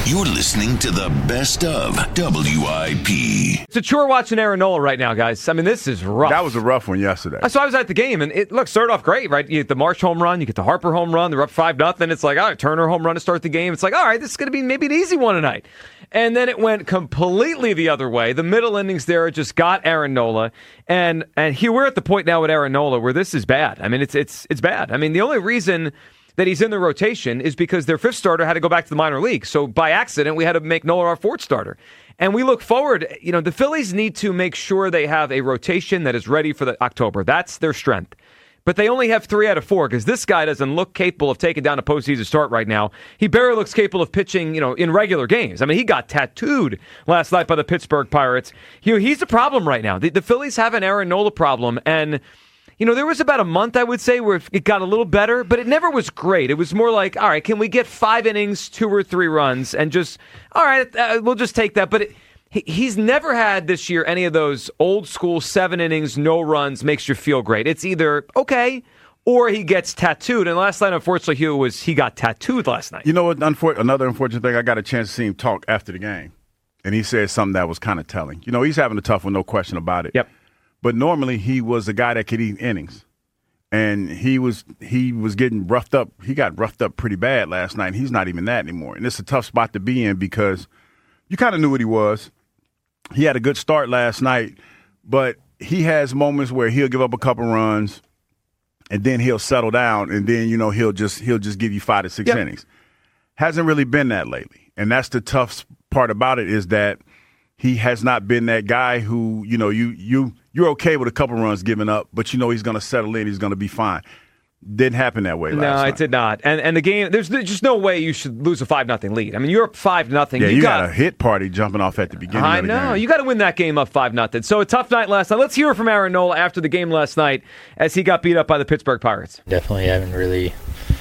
You're listening to the best of WIP. It's a chore watching Aaron Nola right now, guys. I mean, this is rough. That was a rough one yesterday. So I was at the game, and it started off great, right? You get the Marsh home run, you get the Harper home run, they're up 5-0. It's like, all right, Turner home run to start the game. It's like, all right, this is going to be maybe an easy one tonight. And then it went completely the other way. The middle innings there just got Aaron Nola. And here we're at the point now with Aaron Nola where this is bad. I mean, it's bad. I mean, the only reason that he's in the rotation is because their fifth starter had to go back to the minor league. So by accident, we had to make Nola our fourth starter. And we look forward, the Phillies need to make sure they have a rotation that is ready for the October. That's their strength. But they only have 3 out of 4 because this guy doesn't look capable of taking down a postseason start right now. He barely looks capable of pitching, in regular games. I mean, he got tattooed last night by the Pittsburgh Pirates. He's the problem right now. The Phillies have an Aaron Nola problem, and there was about a month, I would say, where it got a little better, but it never was great. It was more like, all right, can we get 5 innings, 2 or 3 runs, and just, all right, we'll just take that. But he's never had this year any of those old school 7 innings, no runs, makes you feel great. It's either okay or he gets tattooed. And last night, unfortunately, he got tattooed last night. You know what? Another unfortunate thing, I got a chance to see him talk after the game, and he said something that was kind of telling. He's having a tough one, no question about it. Yep. But normally he was a guy that could eat innings, and he was getting roughed up. He got roughed up pretty bad last night. And he's not even that anymore, and it's a tough spot to be in because you kind of knew what he was. He had a good start last night, but he has moments where he'll give up a couple runs, and then he'll settle down, and then he'll just give you 5 to 6 innings. Hasn't really been that lately, and that's the tough part about it is that he has not been that guy who you're okay with a couple runs given up, but he's going to settle in, he's going to be fine. Didn't happen that way last night. No, it did not. And the game, there's just no way you should lose a 5-0 lead. I mean, you're up 5-0. Yeah, you got a hit party jumping off at the beginning of the game. I know. You got to win that game up 5-0. So a tough night last night. Let's hear from Aaron Nola after the game last night as he got beat up by the Pittsburgh Pirates. Definitely haven't really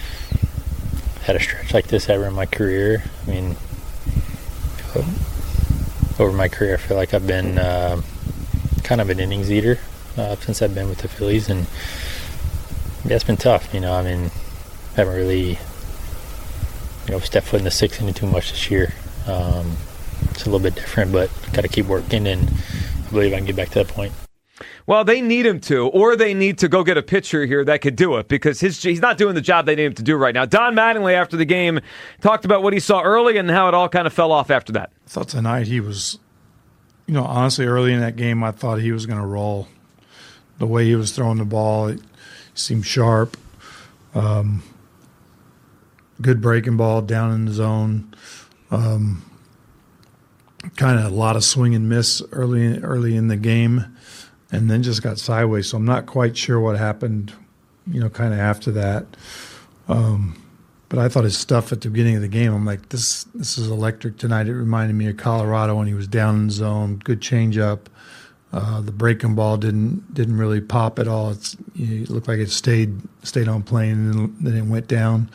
had a stretch like this ever in my career. I mean, over my career, I feel like I've been kind of an innings eater since I've been with the Phillies, and it's been tough. I mean, haven't really stepped foot in the 6th inning too much this year. It's a little bit different, but got to keep working, and I believe I can get back to that point. Well, they need him to, or they need to go get a pitcher here that could do it because he's not doing the job they need him to do right now. Don Mattingly, after the game, talked about what he saw early and how it all kind of fell off after that. I thought tonight he was, honestly, early in that game, I thought he was going to roll. The way he was throwing the ball, it seemed sharp. Good breaking ball down in the zone. Kind of a lot of swing and miss early in the game, and then just got sideways. So I'm not quite sure what happened, kind of after that. But I thought his stuff at the beginning of the game, I'm like, this is electric tonight. It reminded me of Colorado when he was down in the zone. Good changeup. The breaking ball didn't really pop at all. It looked like it stayed on plane and then it went down.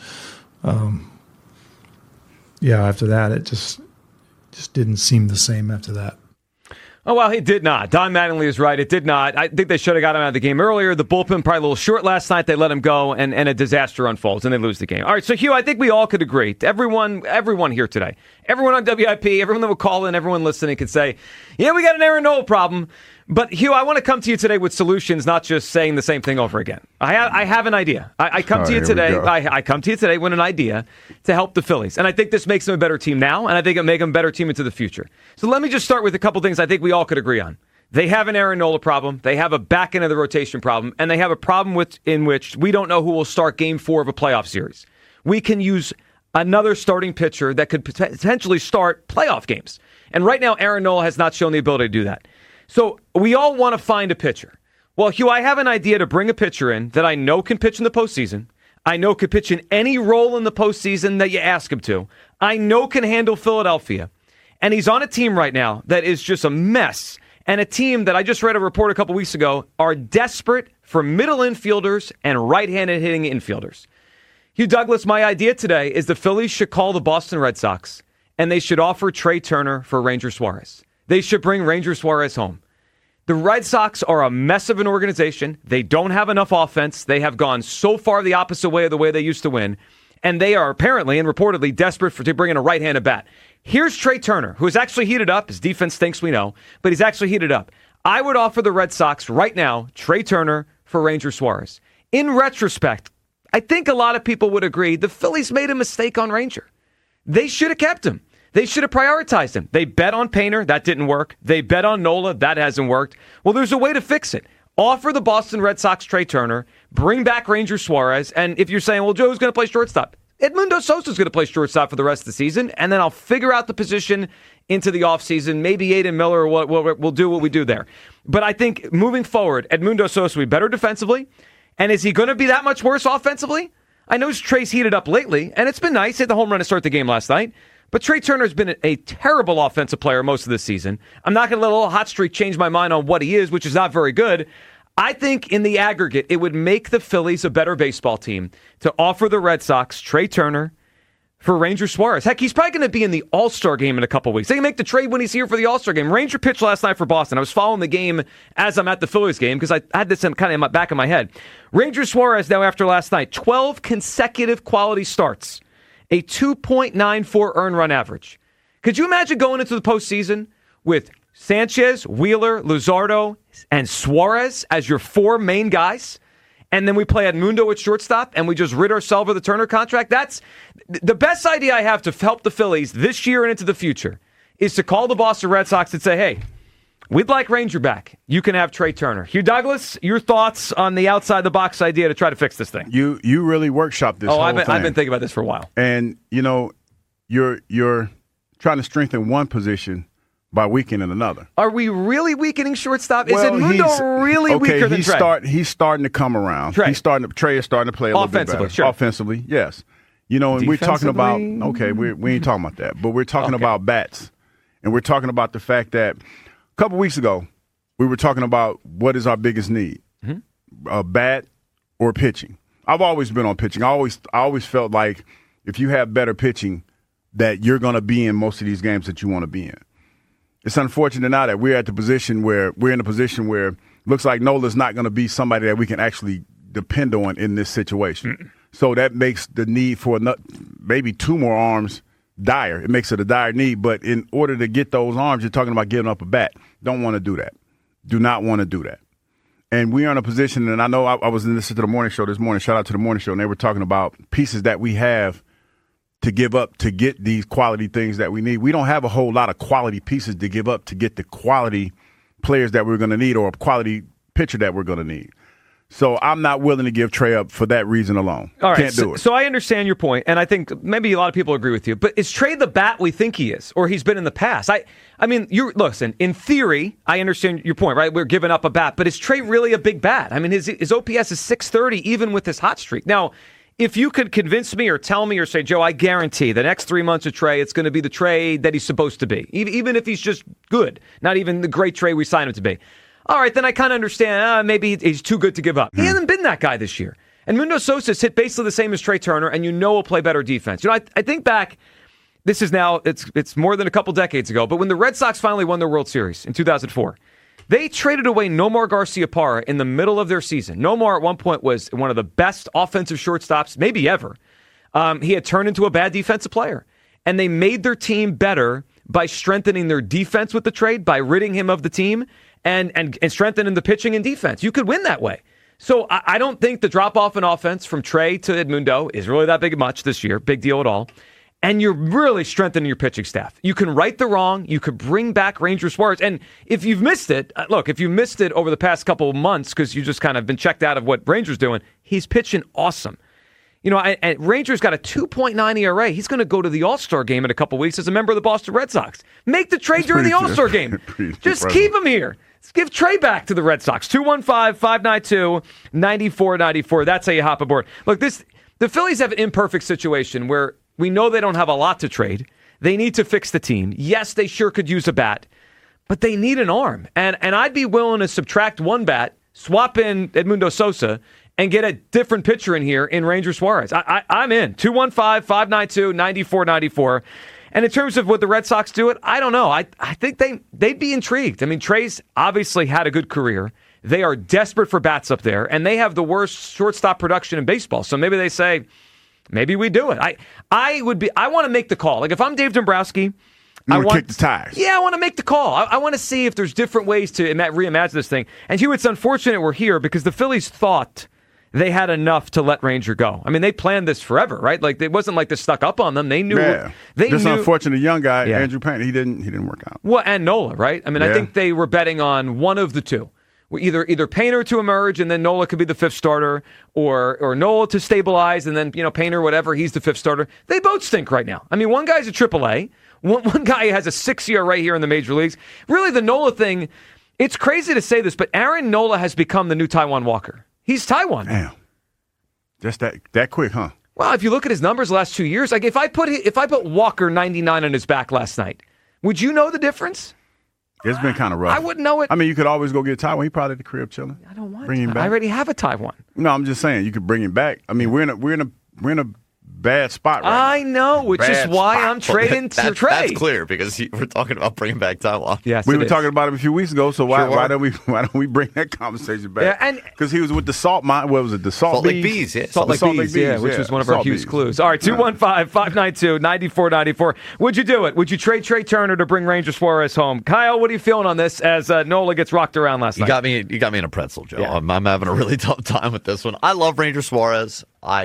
After that, it just didn't seem the same after that. Oh, well, it did not. Don Mattingly is right. It did not. I think they should have got him out of the game earlier. The bullpen probably a little short last night. They let him go, and a disaster unfolds, and they lose the game. All right, so, Hugh, I think we all could agree. Everyone here today, everyone on WIP, everyone that will call in, everyone listening could say, yeah, we got an Aaron Nola problem. But, Hugh, I want to come to you today with solutions, not just saying the same thing over again. I have an idea. I come to you today. I come to you today with an idea to help the Phillies. And I think this makes them a better team now, and I think it'll make them a better team into the future. So let me just start with a couple things I think we all could agree on. They have an Aaron Nola problem. They have a back end of the rotation problem. And they have a problem in which we don't know who will start Game 4 of a playoff series. We can use another starting pitcher that could potentially start playoff games. And right now, Aaron Nola has not shown the ability to do that. So we all want to find a pitcher. Well, Hugh, I have an idea to bring a pitcher in that I know can pitch in the postseason. I know can pitch in any role in the postseason that you ask him to. I know can handle Philadelphia. And he's on a team right now that is just a mess. And a team that I just read a report a couple weeks ago are desperate for middle infielders and right-handed hitting infielders. Hugh Douglas, my idea today is the Phillies should call the Boston Red Sox and they should offer Trey Turner for Ranger Suarez. They should bring Ranger Suarez home. The Red Sox are a mess of an organization. They don't have enough offense. They have gone so far the opposite way of the way they used to win. And they are apparently and reportedly desperate to bring in a right-handed bat. Here's Trey Turner, who is actually heated up. His defense stinks, we know, but he's actually heated up. I would offer the Red Sox right now Trey Turner for Ranger Suarez. In retrospect, I think a lot of people would agree the Phillies made a mistake on Ranger. They should have kept him. They should have prioritized him. They bet on Painter. That didn't work. They bet on Nola. That hasn't worked. Well, there's a way to fix it. Offer the Boston Red Sox Trey Turner, bring back Ranger Suarez, and if you're saying, well, Joe's going to play shortstop, Edmundo Sosa's going to play shortstop for the rest of the season, and then I'll figure out the position into the offseason. Maybe Aiden Miller will do what we do there. But I think moving forward, Edmundo Sosa will be better defensively, and is he going to be that much worse offensively? I know Trey's heated up lately, and it's been nice. He hit the home run to start the game last night. But Trey Turner's been a terrible offensive player most of this season. I'm not going to let a little hot streak change my mind on what he is, which is not very good. I think in the aggregate, it would make the Phillies a better baseball team to offer the Red Sox Trey Turner for Ranger Suarez. Heck, he's probably going to be in the All-Star game in a couple weeks. They can make the trade when he's here for the All-Star game. Ranger pitched last night for Boston. I was following the game as I'm at the Phillies game because I had this kind of in my back of my head. Ranger Suarez, now after last night, 12 consecutive quality starts, a 2.94 earned run average. Could you imagine going into the postseason with Sanchez, Wheeler, Luzardo, and Suarez as your four main guys? And then we play Edmundo at shortstop, and we just rid ourselves of the Turner contract? That's the best idea I have to help the Phillies this year and into the future is to call the Boston Red Sox and say, hey, we'd like Ranger back. You can have Trey Turner. Hugh Douglas, your thoughts on the outside-the-box idea to try to fix this thing? You really workshopped this whole thing. I've been thinking about this for a while. And, you're trying to strengthen one position by weakening another. Are we really weakening shortstop? Is Edmundo really weaker than Trey? He's starting to come around. Trey is starting to play a little bit better. Sure. Offensively, yes. And we're talking about, we ain't talking about that. But we're talking about bats. And we're talking about the fact that a couple weeks ago, we were talking about what is our biggest need, a bat or pitching. I've always been on pitching. I always felt like if you have better pitching, that you're going to be in most of these games that you want to be in. It's unfortunate now that we're in a position where it looks like Nola's not going to be somebody that we can actually depend on in this situation. So that makes the need for maybe two more arms dire. It makes it a dire need. But in order to get those arms, you're talking about giving up a bat. Don't want to do that. Do not want to do that. And we are in a position, and I know I was listening to the morning show this morning. Shout out to the morning show, and they were talking about pieces that we have to give up to get these quality things that we need. We don't have a whole lot of quality pieces to give up to get the quality players that we're going to need or a quality pitcher that we're going to need. So I'm not willing to give Trey up for that reason alone. All right, Can't do it. So I understand your point, and I think maybe a lot of people agree with you. But is Trey the bat we think he is, or he's been in the past? I mean, listen, in theory, I understand your point, right? We're giving up a bat, but is Trey really a big bat? I mean, his OPS is 630 even with his hot streak. Now, if you could convince me or tell me or say, Joe, I guarantee the next 3 months of Trey, it's going to be the Trey that he's supposed to be, even if he's just good, not even the great Trey we signed him to be. All right, then I kind of understand. Maybe he's too good to give up. He hasn't been that guy this year. And Edmundo Sosa's hit basically the same as Trey Turner, and he'll play better defense. I think back, this is now, it's more than a couple decades ago, but when the Red Sox finally won their World Series in 2004, they traded away Nomar Garciaparra in the middle of their season. Nomar at one point was one of the best offensive shortstops, maybe ever. He had turned into a bad defensive player. And they made their team better by strengthening their defense with the trade, by ridding him of the team, and strengthening the pitching and defense. You could win that way. So I don't think the drop-off in offense from Trey to Edmundo is really that big much this year. Big deal at all. And you're really strengthening your pitching staff. You can right the wrong. You could bring back Ranger Suarez. And if you've missed it, if you missed it over the past couple of months because you just kind of been checked out of what Ranger's doing, he's pitching awesome. And Ranger's got a 2.9 ERA. He's going to go to the All-Star game in a couple of weeks as a member of the Boston Red Sox. Make the trade during the All-Star game. Just keep him here. Let's give Trey back to the Red Sox. 215-592-9494. That's how you hop aboard. Look, the Phillies have an imperfect situation where we know they don't have a lot to trade. They need to fix the team. Yes, they sure could use a bat, but they need an arm. And I'd be willing to subtract one bat, swap in Edmundo Sosa, and get a different pitcher in here in Ranger Suarez. I'm in. 215-592-9494. And in terms of would the Red Sox do it, I don't know. I think they'd be intrigued. I mean, Trey's obviously had a good career. They are desperate for bats up there, and they have the worst shortstop production in baseball. So maybe they say, maybe we do it. I want to make the call. Like if I'm Dave Dombrowski, I want to kick the tires. Yeah, I want to make the call. I want to see if there's different ways to reimagine this thing. And Hugh, it's unfortunate we're here because the Phillies thought they had enough to let Ranger go. I mean, they planned this forever, right? Like it wasn't like they stuck up on them. They knew. Yeah. This unfortunate young guy, Andrew Painter, he didn't work out. Well, and Nola, right? I mean, I think they were betting on one of the two. Either Painter to emerge and then Nola could be the fifth starter, or Nola to stabilize and then Painter, whatever, he's the fifth starter. They both stink right now. I mean, one guy's a AAA. One guy has a 6-year right here in the major leagues. Really, the Nola thing, it's crazy to say this, but Aaron Nola has become the new Taijuan Walker. He's Taijuan. Damn. Just that quick, huh? Well, if you look at his numbers the last 2 years, like if I put Walker 99 on his back last night, would you know the difference? It's been kind of rough. I wouldn't know it. I mean, you could always go get Taijuan. He probably at the crib chilling. I don't want bring him back. I already have a Taijuan. No, I'm just saying you could bring him back. I mean, we're in a bad spot right I know, which is why I'm trading to Trey. That's clear because we're talking about bringing back Taijuan. Yes, we were talking about him a few weeks ago. So why don't we bring that conversation back? Yeah, and because he was with the Salt Mine. What was it? The Salt Lake Bees. Yeah. Salt Lake Bees. Yeah, which was one of our Hughes clues. All right, 215-592-9494. Would you do it? Would you trade Trey Turner to bring Ranger Suarez home? Kyle, what are you feeling on this as Nola gets rocked around last night? You got me in a pretzel, Joe. Yeah. I'm having a really tough time with this one. I love Ranger Suarez.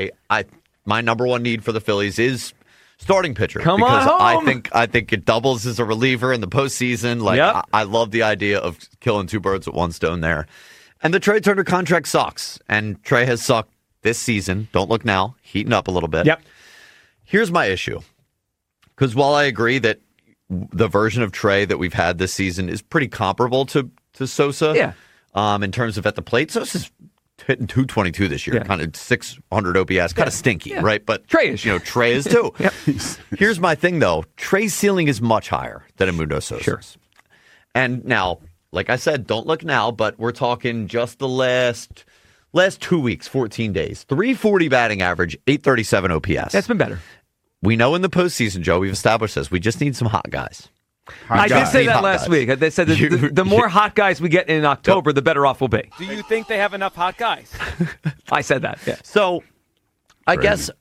My number one need for the Phillies is starting pitcher. Come on home. I think it doubles as a reliever in the postseason. I love the idea of killing two birds with one stone there. And the Trey Turner contract sucks. And Trey has sucked this season. Don't look now. Heating up a little bit. Yep. Here's my issue. Because while I agree that the version of Trey that we've had this season is pretty comparable to Sosa in terms of at the plate, Sosa's hitting 222 this year, kind of 600 OPS, kind of stinky, right? But Trey is, Trey is too. Here's my thing, though: Trey's ceiling is much higher than Edmundo Sosa's. Sure. And now, like I said, don't look now, but we're talking just the last 2 weeks, 14 days, 340 batting average, 837 OPS. That's been better. We know in the postseason, Joe, we've established this. We just need some hot guys. I did say that last week. They said that the more hot guys we get in October, the better off we'll be. Do you think they have enough hot guys? I said that. Yeah. So I guess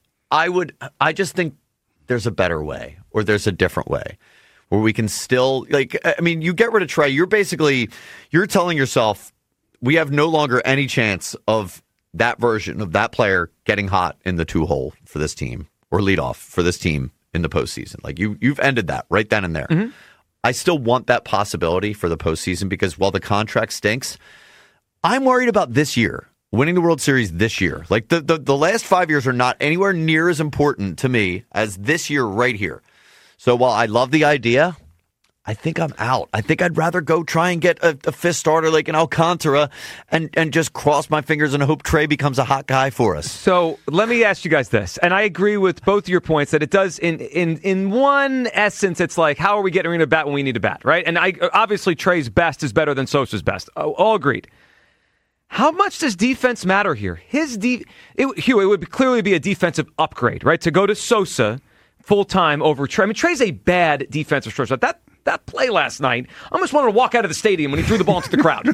I just think there's a better way, or there's a different way where we can still, you get rid of Trey. You're telling yourself we have no longer any chance of that version of that player getting hot in the 2-hole for this team or leadoff for this team in the postseason. Like you've ended that right then and there. Mm-hmm. I still want that possibility for the postseason because while the contract stinks, I'm worried about this year, winning the World Series this year. Like the last 5 years are not anywhere near as important to me as this year right here. So while I love the idea, I think I'm out. I think I'd rather go try and get a fifth starter like an Alcantara and just cross my fingers and hope Trey becomes a hot guy for us. So let me ask you guys this, and I agree with both of your points that it does in one essence, it's like, how are we getting rid of bat when we need a bat, right? And obviously Trey's best is better than Sosa's best. All agreed. How much does defense matter here? Hugh, it would clearly be a defensive upgrade, right? To go to Sosa full-time over Trey. I mean, Trey's a bad defensive shortstop. That play last night, I almost wanted to walk out of the stadium when he threw the ball into the crowd.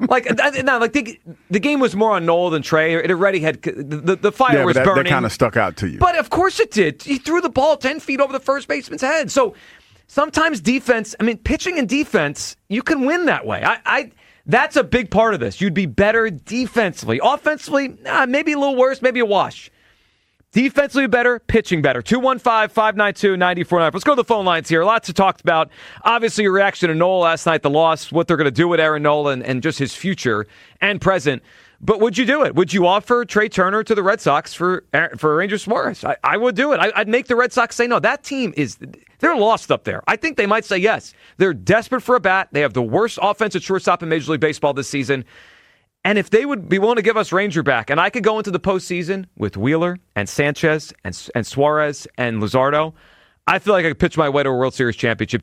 The game was more on Noel than Trey. It already had the fire was burning. That kind of stuck out to you. But of course it did. He threw the ball 10 feet over the first baseman's head. So sometimes defense, pitching and defense, you can win that way. That's a big part of this. You'd be better defensively. Offensively, maybe a little worse, maybe a wash. Defensively better, pitching better. 215-592-94.9. Let's go to the phone lines here. Lots to talk about. Obviously, your reaction to Nola last night, the loss, what they're going to do with Aaron Nola and just his future and present. But would you do it? Would you offer Trey Turner to the Red Sox for Ranger Suarez? I would do it. I'd make the Red Sox say no. That team they're lost up there. I think they might say yes. They're desperate for a bat. They have the worst offensive shortstop in Major League Baseball this season. And if they would be willing to give us Ranger back, and I could go into the postseason with Wheeler and Sanchez and Suarez and Luzardo, I feel like I could pitch my way to a World Series championship.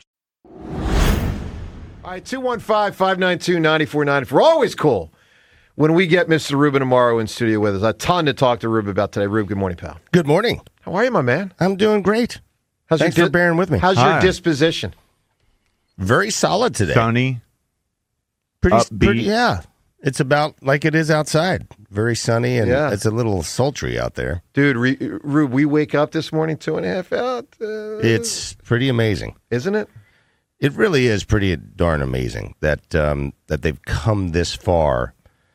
All right, 215-592-9494. We're always cool when we get Mr. Ruben Amaro in studio with us. A ton to talk to Ruben about today. Rube, good morning, pal. Good morning. How are you, my man? I'm doing great. Thanks for bearing with me. How's your disposition? Very solid today. Sunny. Pretty, yeah. It's about like it is outside. Very sunny, and Yeah. it's a little sultry out there. Dude, Rube, we wake up this morning 2.5 out. It's pretty amazing. Isn't it? It really is pretty darn amazing that that they've come this far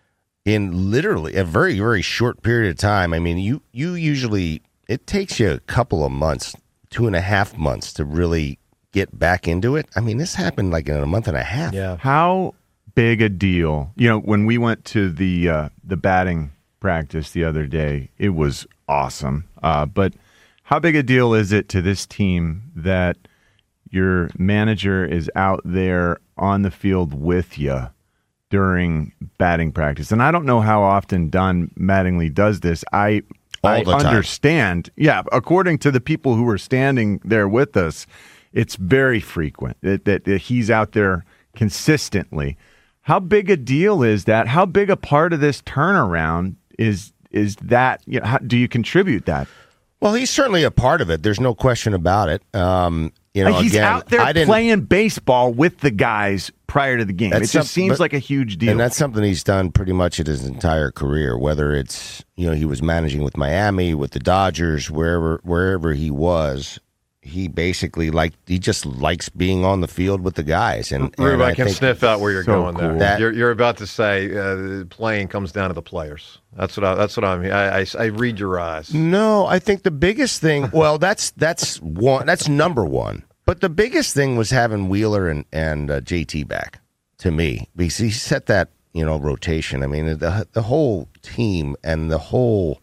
in literally a very, very short period of time. I mean, you usually, it takes you a couple of months, 2.5 months to really get back into it. I mean, this happened like in a month and a half. Yeah. How big a deal? You know, when we went to the batting practice the other day, it was awesome. But how big a deal is it to this team that your manager is out there on the field with you during batting practice? And I don't know how often Don Mattingly does this. I understand. Yeah, according to the people who were standing there with us, it's very frequent that he's out there consistently. How big a deal is that? How big a part of this turnaround is that? You know, how, do you contribute that? Well, he's certainly a part of it. There's no question about it. You know, he's again, out there playing baseball with the guys prior to the game. It just seems like a huge deal. And that's something he's done pretty much in his entire career, whether it's, you know, he was managing with Miami, with the Dodgers, wherever he was. He basically he just likes being on the field with the guys. And Rube, I can sniff out where you're going cool. there. You're about to say playing comes down to the players. That's what I'm. I read your eyes. No, I think the biggest thing. Well, that's one. That's number one. But the biggest thing was having Wheeler and JT back to me, because he set that, you know, rotation. I mean, the whole team and the whole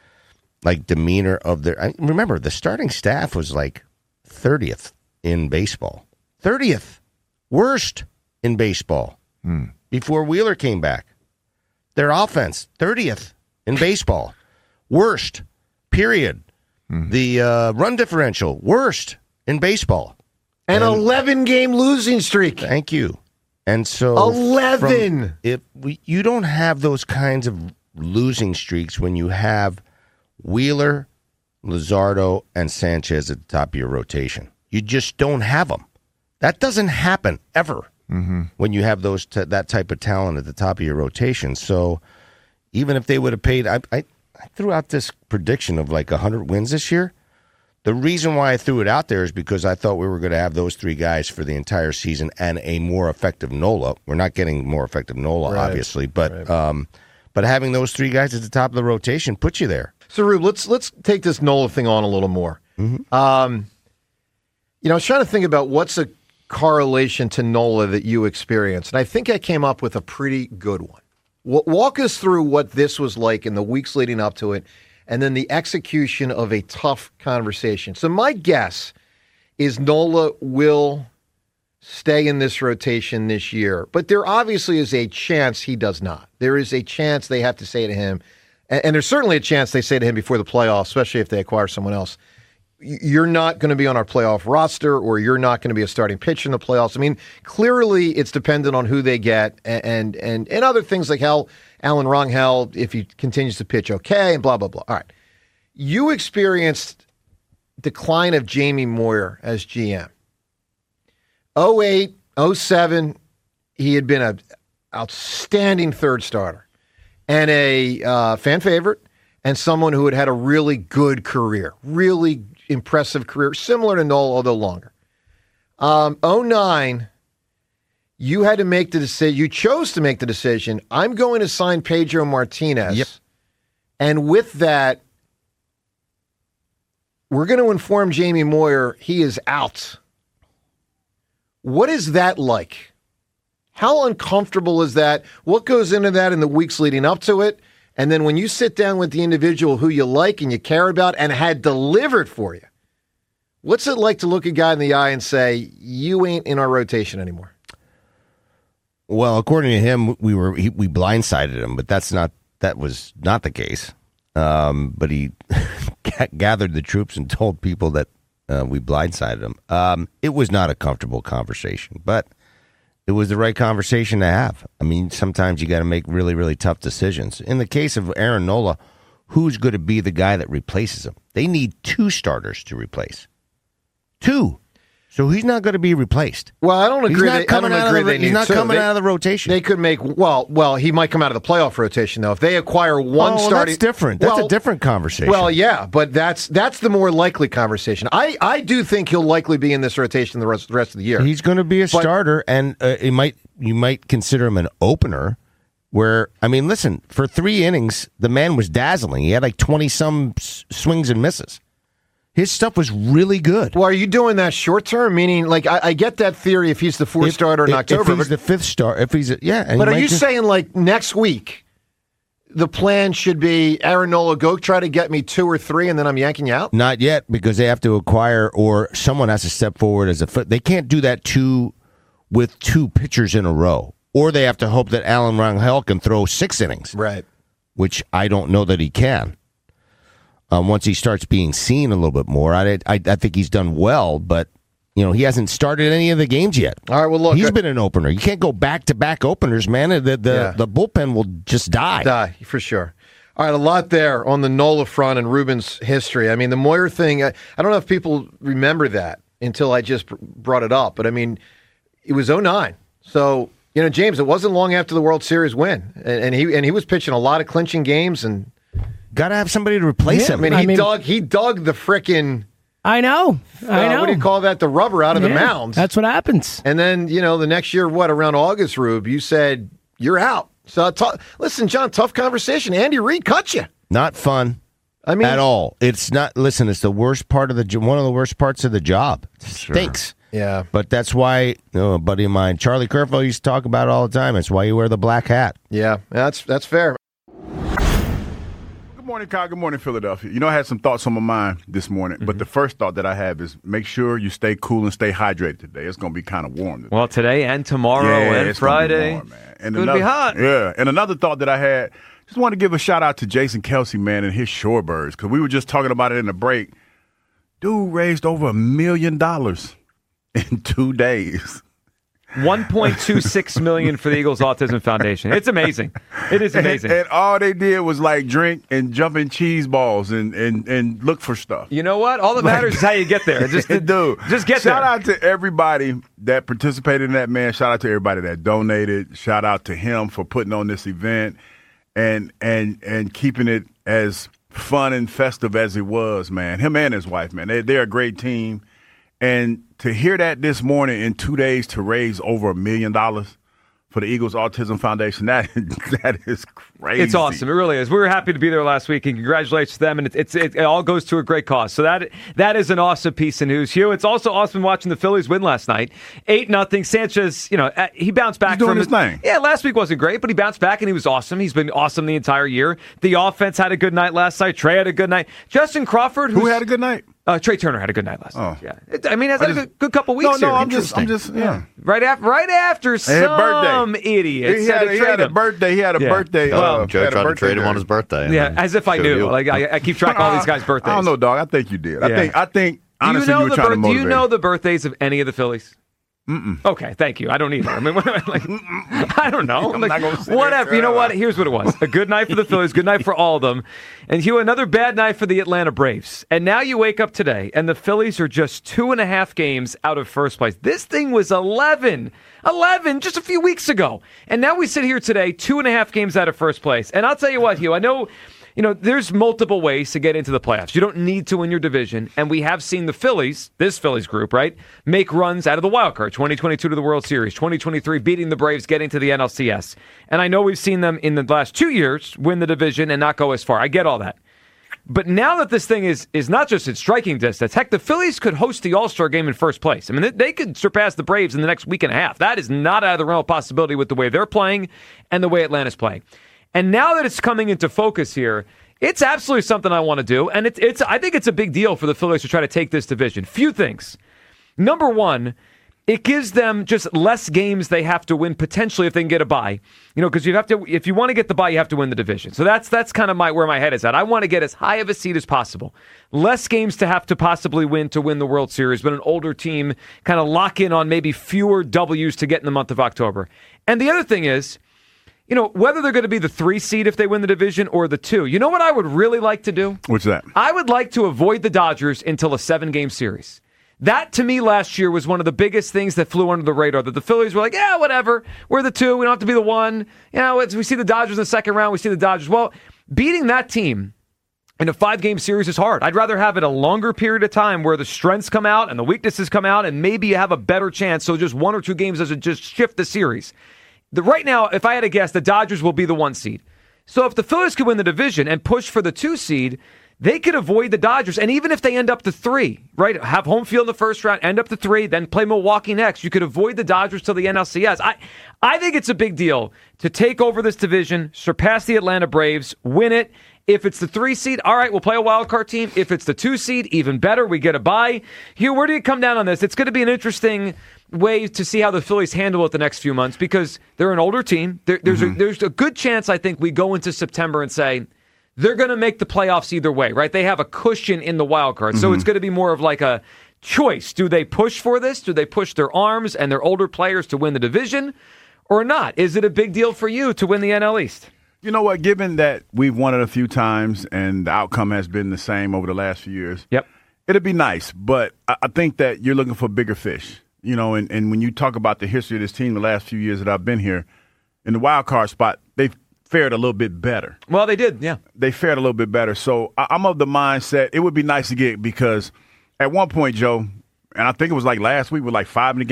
demeanor of their. Remember, the starting staff was 30th in baseball. 30th. Worst in baseball. Before Wheeler came back. Their offense, 30th in baseball. Worst. Period. The run differential, worst in baseball. An 11-game losing streak. Thank you. And so 11. You don't have those kinds of losing streaks when you have Wheeler, Luzardo, and Sanchez at the top of your rotation. You just don't have them. That doesn't happen ever when you have that type of talent at the top of your rotation. So even if they would have paid, I threw out this prediction of 100 wins this year. The reason why I threw it out there is because I thought we were going to have those three guys for the entire season and a more effective Nola. We're not getting more effective Nola, obviously, but having those three guys at the top of the rotation puts you there. So, Rube, let's take this Nola thing on a little more. You know, I was trying to think about what's a correlation to Nola that you experienced, and I think I came up with a pretty good one. Walk us through what this was like in the weeks leading up to it, and then the execution of a tough conversation. So my guess is Nola will stay in this rotation this year, but there obviously is a chance he does not. There is a chance they have to say to him, and there's certainly a chance they say to him before the playoffs, especially if they acquire someone else, you're not going to be on our playoff roster, or you're not going to be a starting pitcher in the playoffs. I mean, clearly it's dependent on who they get and other things like how Alan Rangel, if he continues to pitch okay, and blah, blah, blah. All right. You experienced decline of Jamie Moyer as GM. 08, 07, he had been an outstanding third starter and a fan favorite and someone who had had a really good career, really impressive career, similar to Nola, although longer. 09, you had to make the decision. You chose to make the decision. I'm going to sign Pedro Martinez. Yep. And with that, we're going to inform Jamie Moyer he is out. What is that like? How uncomfortable is that? What goes into that in the weeks leading up to it? And then when you sit down with the individual who you like and you care about and had delivered for you, what's it like to look a guy in the eye and say, you ain't in our rotation anymore? Well, according to him, we blindsided him, but that was not the case. But he gathered the troops and told people that we blindsided him. It was not a comfortable conversation, but it was the right conversation to have. I mean, sometimes you got to make really, really tough decisions. In the case of Aaron Nola, who's going to be the guy that replaces him? They need two starters to replace. Two. So he's not going to be replaced. Well, I don't agree. He's not coming out of the rotation. They could make well. He might come out of the playoff rotation though. If they acquire one starting, that's different. That's a different conversation. Well, yeah, but that's the more likely conversation. I do think he'll likely be in this rotation the rest of the year. He's going to be a starter, and you might consider him an opener. Where listen, for 3 innings, the man was dazzling. He had like 20-some swings and misses. His stuff was really good. Well, are you doing that short term? Meaning, like, I get that theory if he's the 4th starter in October. If he's the 5th star, But are you saying, like, next week, the plan should be, Aaron Nola, go try to get me 2 or 3, and then I'm yanking you out? Not yet, because they have to acquire, or someone has to step forward as a foot. They can't do that with 2 pitchers in a row. Or they have to hope that Alan Rangel can throw 6 innings. Right. Which I don't know that he can. Once he starts being seen a little bit more, I think he's done well, but he hasn't started any of the games yet. All right, well, look, he's been an opener. You can't go back-to-back openers, man. The bullpen will just die. Die, for sure. All right, a lot there on the Nola front and Ruben's history. I mean, the Moyer thing, I don't know if people remember that until I just brought it up, but, it was 2009. So, James, it wasn't long after the World Series win, and he was pitching a lot of clinching games and got to have somebody to replace him. He dug the frickin'. I know. What do you call that? The rubber out of the mounds. That's what happens. And then, the next year, around August, Rube, you said, you're out. So, listen, John, tough conversation. Andy Reid cut you. Not fun. At all. It's not, listen, it's the worst part of one of the worst parts of the job. It stinks. Yeah. But that's why, a buddy of mine, Charlie Kerfel, used to talk about it all the time. That's why you wear the black hat. Yeah, that's fair. Good morning, Kyle. Good morning, Philadelphia. I had some thoughts on my mind this morning, but the first thought that I have is make sure you stay cool and stay hydrated today. It's going to be kind of warm today. Well, today and tomorrow and Friday. Warm, man. And it's going to be hot. Yeah. And another thought that I had, just want to give a shout out to Jason Kelsey, man, and his Shorebirds, because we were just talking about it in the break. Dude raised over $1 million in 2 days. $1.26 million for the Eagles Autism Foundation. It's amazing. It is amazing. And all they did was drink and jump in cheese balls and look for stuff. You know what? All that matters is how you get there. Just get there. Shout out to everybody that participated in that, man. Shout out to everybody that donated. Shout out to him for putting on this event and keeping it as fun and festive as it was, man. Him and his wife, man. They're a great team. And to hear that this morning in 2 days to raise over $1 million for the Eagles Autism Foundation, that is crazy. It's awesome. It really is. We were happy to be there last week, and congratulations to them. And it all goes to a great cause. So that is an awesome piece of news, Hugh. It's also awesome watching the Phillies win last night, 8-0. Sanchez, he bounced back from his thing. Yeah, last week wasn't great, but he bounced back and he was awesome. He's been awesome the entire year. The offense had a good night last night. Trey had a good night. Justin Crawford, who had a good night. Trey Turner had a good night last night. Yeah, has had a good couple weeks. No, here. I'm just right after some idiot. He had a birthday. He had a birthday. Joe tried to trade him on his birthday. Yeah, as if I knew. I keep track of all these guys' birthdays. I don't know, dog. I think you did. I think honestly, you were trying to motivate. Do you know the birthdays of any of the Phillies? Mm-mm. Okay, thank you. I don't either. I don't know. Whatever. You know what? Here's what it was. A good night for the Phillies. Good night for all of them. And Hugh, another bad night for the Atlanta Braves. And now you wake up today, and the Phillies are just 2.5 games out of first place. This thing was 11 just a few weeks ago. And now we sit here today, 2.5 games out of first place. And I'll tell you what, Hugh, I know... there's multiple ways to get into the playoffs. You don't need to win your division. And we have seen the Phillies, this Phillies group, right, make runs out of the wild card. 2022 to the World Series, 2023 beating the Braves, getting to the NLCS. And I know we've seen them in the last 2 years win the division and not go as far. I get all that. But now that this thing is not just at striking distance, heck, the Phillies could host the All-Star game in first place. I mean, they could surpass the Braves in the next week and a half. That is not out of the realm of possibility with the way they're playing and the way Atlanta's playing. And now that it's coming into focus here, it's absolutely something I want to do. And I think it's a big deal for the Phillies to try to take this division. Few things. Number one, it gives them just less games they have to win potentially if they can get a bye. Because if you want to get the bye, you have to win the division. So that's kind of where my head is at. I want to get as high of a seed as possible. Less games to have to possibly win to win the World Series, but an older team kind of lock in on maybe fewer W's to get in the month of October. And the other thing is, whether they're going to be the 3 seed if they win the division or the 2. You know what I would really like to do? What's that? I would like to avoid the Dodgers until a 7-game series. That, to me, last year was one of the biggest things that flew under the radar, that the Phillies were like, yeah, whatever. We're the 2. We don't have to be the 1. We see the Dodgers in the second round. We see the Dodgers. Well, beating that team in a 5-game series is hard. I'd rather have it a longer period of time where the strengths come out and the weaknesses come out, and maybe you have a better chance. So just 1 or 2 games doesn't just shift the series. Right now, if I had to guess, the Dodgers will be the 1 seed. So if the Phillies could win the division and push for the 2 seed, they could avoid the Dodgers. And even if they end up to 3, right, have home field in the first round, end up to 3, then play Milwaukee next, you could avoid the Dodgers till the NLCS. I think it's a big deal to take over this division, surpass the Atlanta Braves, win it. If it's the 3 seed, all right, we'll play a wild card team. If it's the 2 seed, even better, we get a bye. Hugh, where do you come down on this? It's going to be an interesting way to see how the Phillies handle it the next few months because they're an older team. There's a good chance, I think, we go into September and say, they're going to make the playoffs either way, right? They have a cushion in the wild card. So it's going to be more of like a choice. Do they push for this? Do they push their arms and their older players to win the division or not? Is it a big deal for you to win the NL East? You know what? Given that we've won it a few times and the outcome has been the same over the last few years, it'd be nice. But I think that you're looking for bigger fish. And when you talk about the history of this team the last few years that I've been here, in the wild card spot, they've fared a little bit better. Well, they did, yeah. They fared a little bit better. So I'm of the mindset it would be nice to get because at one point, Joe, and I think it was like last week, we're like 5.5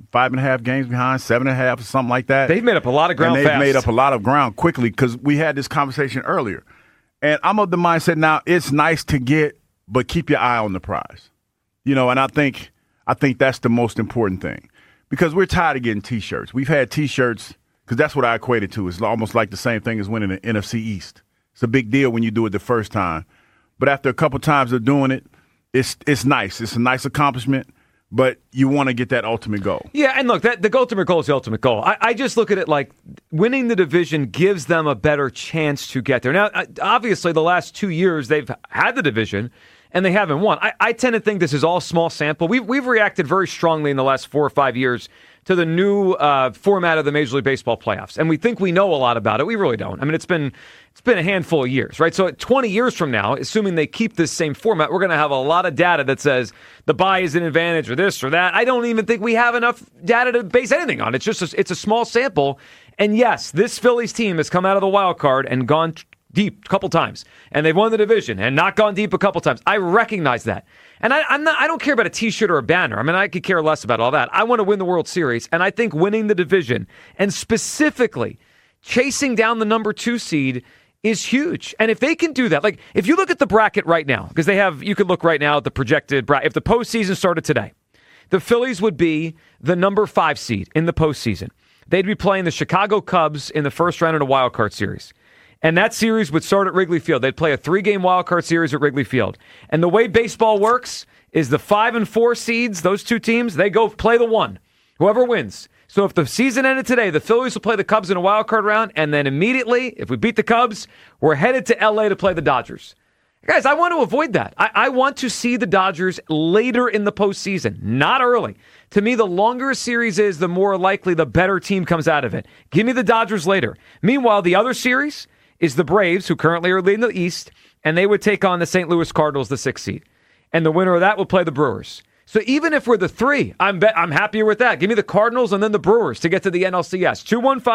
games behind, 7.5 or something like that. They've made up a lot of ground and they've fast. made up a lot of ground quickly because we had this conversation earlier. And I'm of the mindset now it's nice to get, but keep your eye on the prize. And I think that's the most important thing because we're tired of getting T-shirts. We've had T-shirts because that's what I equate it to. It's almost like the same thing as winning the NFC East. It's a big deal when you do it the first time. But after a couple times of doing it, it's nice. It's a nice accomplishment, but you want to get that ultimate goal. Yeah, and look, the ultimate goal is the ultimate goal. I just look at it like winning the division gives them a better chance to get there. Now, obviously, the last 2 years they've had the division, and they haven't won. I tend to think this is all small sample. We've reacted very strongly in the last 4 or 5 years to the new format of the Major League Baseball playoffs, and we think we know a lot about it. We really don't. I mean, it's been a handful of years, right? So 20 years from now, assuming they keep this same format, we're going to have a lot of data that says the bye is an advantage or this or that. I don't even think we have enough data to base anything on. It's just it's a small sample. And yes, this Phillies team has come out of the wild card and gone deep a couple times, and they've won the division and not gone deep a couple times. I recognize that. And I don't care about a T-shirt or a banner. I mean, I could care less about all that. I want to win the World Series, and I think winning the division and specifically chasing down the number 2 seed is huge. And if they can do that, like if you look at the bracket right now, because you could look right now at the projected bracket. If the postseason started today, the Phillies would be the number 5 seed in the postseason. They'd be playing the Chicago Cubs in the first round in a wild card series. And that series would start at Wrigley Field. They'd play a 3-game wild card series at Wrigley Field. And the way baseball works is the 5 and 4 seeds, those 2 teams, they go play the 1. Whoever wins. So if the season ended today, the Phillies will play the Cubs in a wild card round, and then immediately, if we beat the Cubs, we're headed to L.A. to play the Dodgers. Guys, I want to avoid that. I want to see the Dodgers later in the postseason, not early. To me, the longer a series is, the more likely the better team comes out of it. Give me the Dodgers later. Meanwhile, the other series is the Braves, who currently are leading the East, and they would take on the St. Louis Cardinals, the 6th seed. And the winner of that will play the Brewers. So even if we're the 3, I'm happier with that. Give me the Cardinals and then the Brewers to get to the NLCS.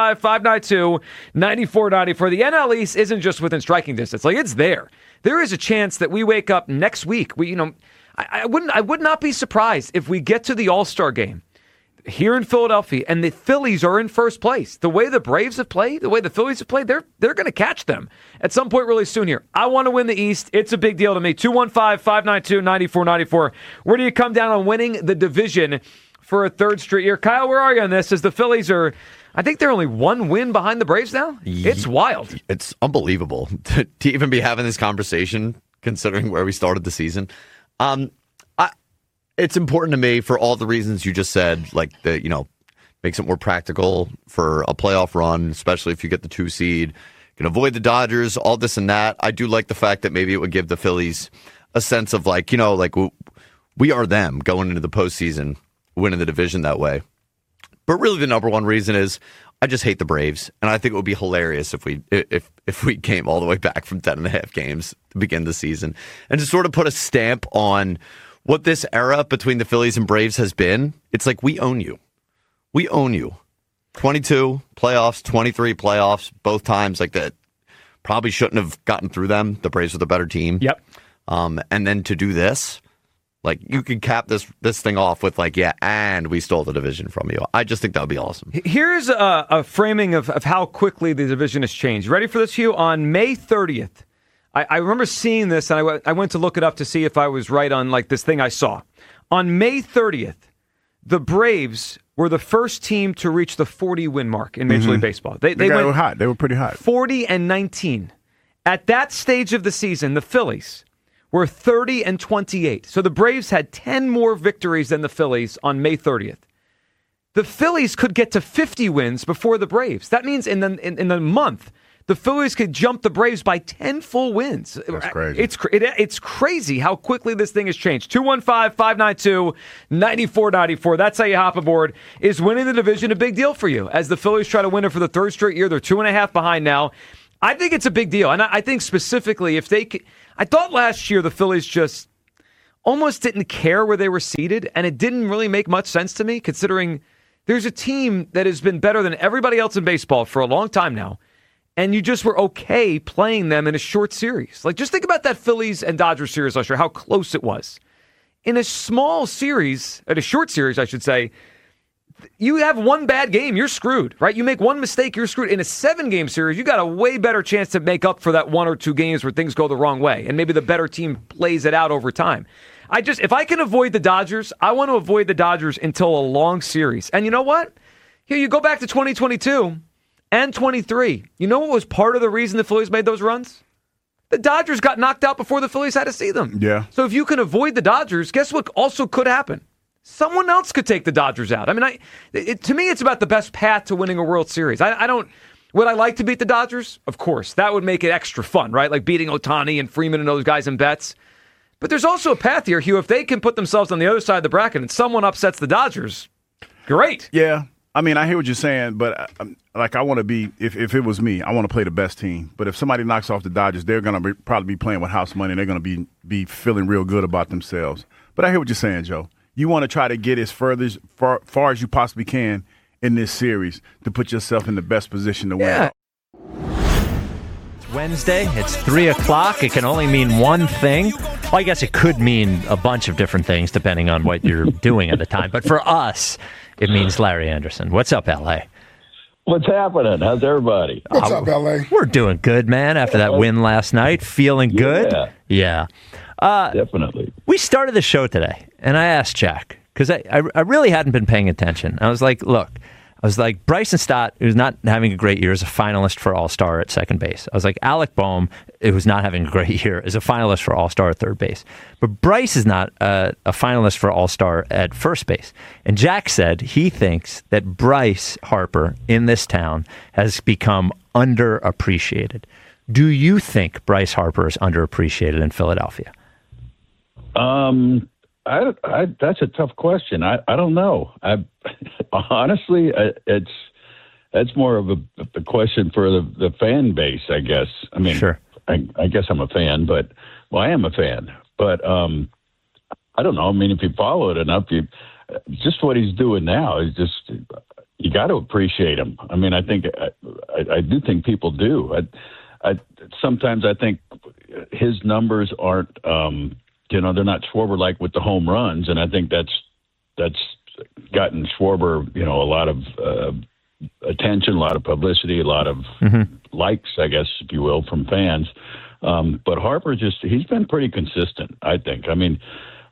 215-592-9494. The NL East isn't just within striking distance. Like, it's there. There is a chance that we wake up next week. I would not be surprised if we get to the All-Star game here in Philadelphia, and the Phillies are in first place. The way the Braves have played, the way the Phillies have played, they're going to catch them at some point really soon here. I want to win the East. It's a big deal to me. 215-592-9494. Where do you come down on winning the division for a 3rd straight year? Kyle, where are you on this? As the Phillies are, I think they're only 1 win behind the Braves now. It's wild. It's unbelievable to even be having this conversation, considering where we started the season. It's important to me for all the reasons you just said, like makes it more practical for a playoff run, especially if you get the 2 seed. You can avoid the Dodgers, all this and that. I do like the fact that maybe it would give the Phillies a sense of we are them going into the postseason, winning the division that way. But really the number one reason is I just hate the Braves, and I think it would be hilarious if we came all the way back from 10.5 games to begin the season and to sort of put a stamp on what this era between the Phillies and Braves has been, it's like we own you. We own you. 22 playoffs, 23 playoffs, both times like that. Probably shouldn't have gotten through them. The Braves were the better team. Yep. And then to do this, like you could cap this thing off with like, yeah, and we stole the division from you. I just think that would be awesome. Here's a framing of how quickly the division has changed. Ready for this, Hugh? On May 30th, I remember seeing this, and I went to look it up to see if I was right on like this thing I saw. On May 30th, the Braves were the first team to reach the 40-win mark in Major League Baseball. They went hot. They were pretty hot. 40-19. At that stage of the season, the Phillies were 30-28. So the Braves had 10 more victories than the Phillies on May 30th. The Phillies could get to 50 wins before the Braves. That means in the month, the Phillies could jump the Braves by 10 full wins. That's crazy. It's crazy how quickly this thing has changed. 215-592-9494. That's how you hop aboard. Is winning the division a big deal for you? As the Phillies try to win it for the third straight year, they're 2.5 behind now. I think it's a big deal. And I think specifically if they could, I thought last year the Phillies just almost didn't care where they were seated, and it didn't really make much sense to me considering there's a team that has been better than everybody else in baseball for a long time now. And you just were okay playing them in a short series. Like, just think about that Phillies and Dodgers series last year, how close it was. In a small series, at a short series, I should say, you have one bad game, you're screwed, right? You make one mistake, you're screwed. In a 7-game series, you got a way better chance to make up for that 1 or 2 games where things go the wrong way. And maybe the better team plays it out over time. If I can avoid the Dodgers, I want to avoid the Dodgers until a long series. And you know what? Here, you go back to 2022. And 23. You know what was part of the reason the Phillies made those runs? The Dodgers got knocked out before the Phillies had to see them. Yeah. So if you can avoid the Dodgers, guess what also could happen? Someone else could take the Dodgers out. I mean, to me, it's about the best path to winning a World Series. Would I like to beat the Dodgers? Of course. That would make it extra fun, right? Like beating Ohtani and Freeman and those guys in bets. But there's also a path here, Hugh. If they can put themselves on the other side of the bracket and someone upsets the Dodgers, great. Yeah. I mean, I hear what you're saying, but I want to be, if it was me, I want to play the best team. But if somebody knocks off the Dodgers, they're going to probably be playing with house money. And they're going to be feeling real good about themselves. But I hear what you're saying, Joe. You want to try to get as far as you possibly can in this series to put yourself in the best position to win. Yeah. It's Wednesday. It's 3 o'clock. It can only mean one thing. Well, I guess it could mean a bunch of different things depending on what you're doing at the time. But for us, it means Larry Anderson. What's up, L.A.? What's happening? How's everybody? What's up, L.A.? We're doing good, man, after that win last night. Feeling good? Yeah. Definitely. We started the show today, and I asked Jack, because I really hadn't been paying attention. I was like, look, Bryson Stott, who's not having a great year, is a finalist for All-Star at second base. I was like, Alec Boehm, who's not having a great year, is a finalist for All-Star at third base. But Bryce is not a finalist for All-Star at first base. And Jack said he thinks that Bryce Harper in this town has become underappreciated. Do you think Bryce Harper is underappreciated in Philadelphia? That's a tough question. I don't know. Honestly, that's more of a question for the fan base, I guess. I mean, sure. I guess I'm a fan, I am a fan. But I don't know. I mean, if you follow it enough, just what he's doing now is just, you got to appreciate him. I mean, I think I do think people do. Sometimes I think his numbers aren't. They're not Schwarber-like with the home runs, and I think that's gotten Schwarber, a lot of attention, a lot of publicity, a lot of likes, I guess, if you will, from fans. But Harper he's been pretty consistent, I think. I mean,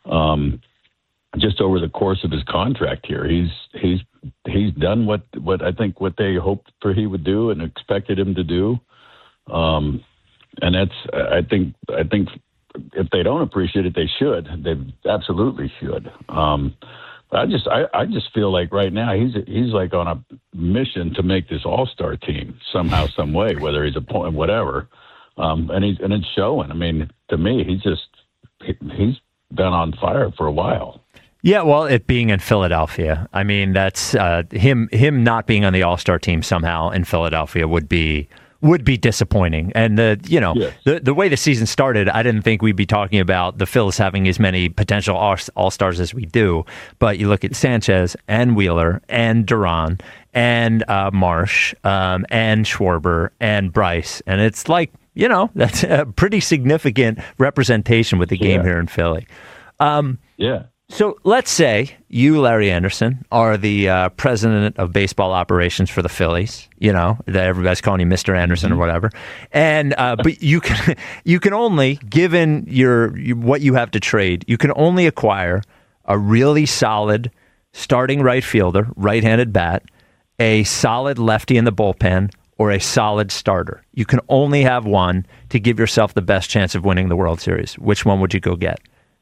just over the course of his contract here, he's done what I think what they hoped for he would do and expected him to do. And that's I think if they don't appreciate it, they should. They absolutely should. I just feel like right now he's like on a mission to make this All-Star team somehow, some way, whether he's a point, whatever. And it's showing. I mean, to me, he's been on fire for a while. Yeah, well, it being in Philadelphia, I mean, that's him not being on the All-Star team somehow in Philadelphia would be would be disappointing. And the way the season started, I didn't think we'd be talking about the Phils having as many potential all-stars as we do. But you look at Sanchez and Wheeler and Duran and Marsh and Schwarber and Bryce, and it's like, that's a pretty significant representation with the game here in Philly. So let's say you, Larry Anderson, are the president of baseball operations for the Phillies. That everybody's calling you Mr. Anderson or whatever. And but you can only, given what you have to trade, you can only acquire a really solid starting right fielder, right-handed bat, a solid lefty in the bullpen, or a solid starter. You can only have one to give yourself the best chance of winning the World Series. Which one would you go get?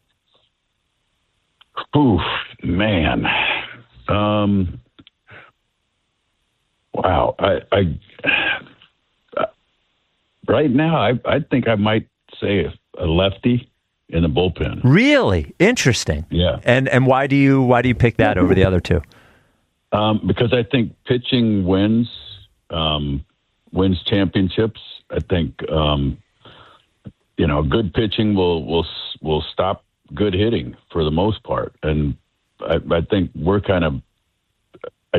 Oof, man. Wow. I right now, I think I might say a lefty in the bullpen. Really? Interesting. Yeah. And why do you pick that over the other two? Because I think pitching wins championships. I think good pitching will stop good hitting for the most part, and I think we're kind of, a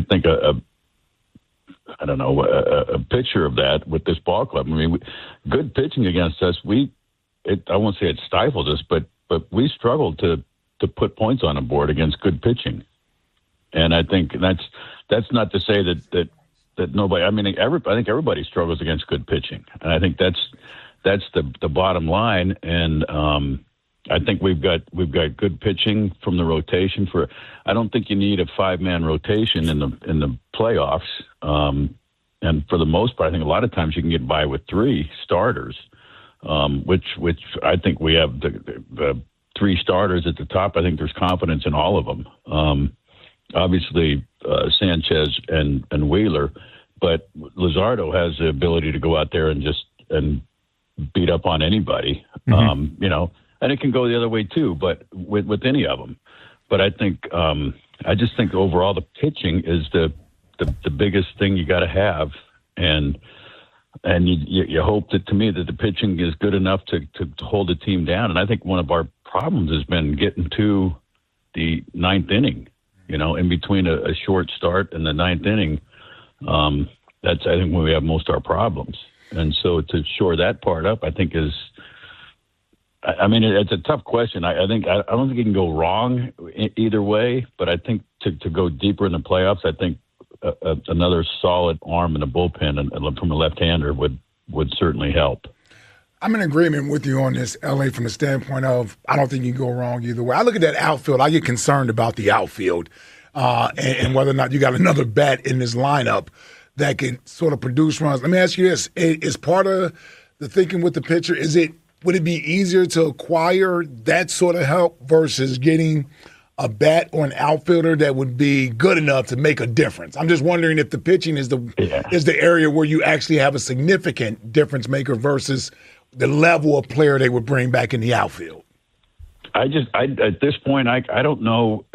picture of that with this ball club. I mean, good pitching against us, I won't say it stifled us, but we struggled to put points on the board against good pitching, and I think that's not to say that nobody. I mean, I think everybody struggles against good pitching, and I think that's the bottom line, and I think we've got good pitching from the rotation. I don't think you need a 5-man rotation in the playoffs. And for the most part, I think a lot of times you can get by with 3 starters, which I think we have the 3 starters at the top. I think there's confidence in all of them. Obviously, Sanchez and Wheeler, but Luzardo has the ability to go out there and beat up on anybody. And it can go the other way too, but with any of them. But I think I just think overall the pitching is the biggest thing you got to have, and you hope that, to me, that the pitching is good enough to hold the team down. And I think one of our problems has been getting to the 9th inning. In between a short start and the 9th inning, that's I think when we have most of our problems. And so to shore that part up, I think is. I mean, it's a tough question. I don't think you can go wrong either way, but I think to go deeper in the playoffs, I think another solid arm in the bullpen and from a left-hander would certainly help. I'm in agreement with you on this, LA, from the standpoint of I don't think you can go wrong either way. I look at that outfield. I get concerned about the outfield and whether or not you got another bat in this lineup that can sort of produce runs. Let me ask you this. Is part of the thinking with the pitcher, would it be easier to acquire that sort of help versus getting a bat or an outfielder that would be good enough to make a difference? I'm just wondering if the pitching is the area where you actually have a significant difference maker versus the level of player they would bring back in the outfield. At this point, I don't know.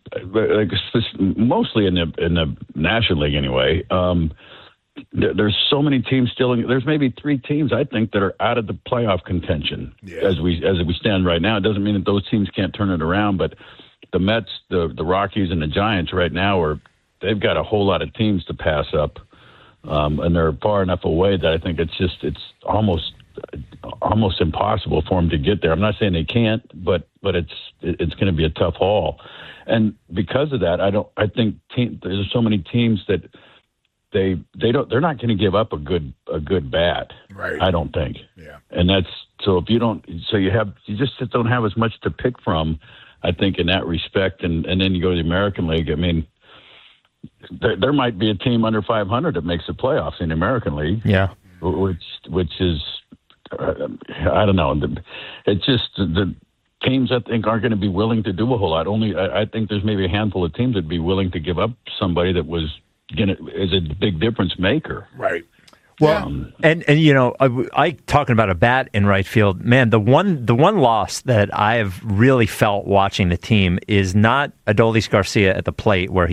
Mostly in the National League anyway. There's so many teams still. There's maybe 3 teams I think that are out of the playoff contention as we stand right now. It doesn't mean that those teams can't turn it around, but the Mets, the Rockies, and the Giants right now they've got a whole lot of teams to pass up, and they're far enough away that I think it's almost impossible for them to get there. I'm not saying they can't, but it's going to be a tough haul, and because of that, I think there's so many teams that. They're not going to give up a good bat. Right. I don't think. Yeah. And that's so if you don't you just don't have as much to pick from, I think, in that respect. And then you go to the American League. I mean, there might be a team under 500 that makes the playoffs in the American League. Yeah. Which is I don't know. It's just the teams I think aren't going to be willing to do a whole lot. I think there's maybe a handful of teams that'd be willing to give up somebody that is a big difference maker. Right. Well, and I talking about a bat in right field, man, the one loss that I've really felt watching the team is not Adolis Garcia at the plate, where he was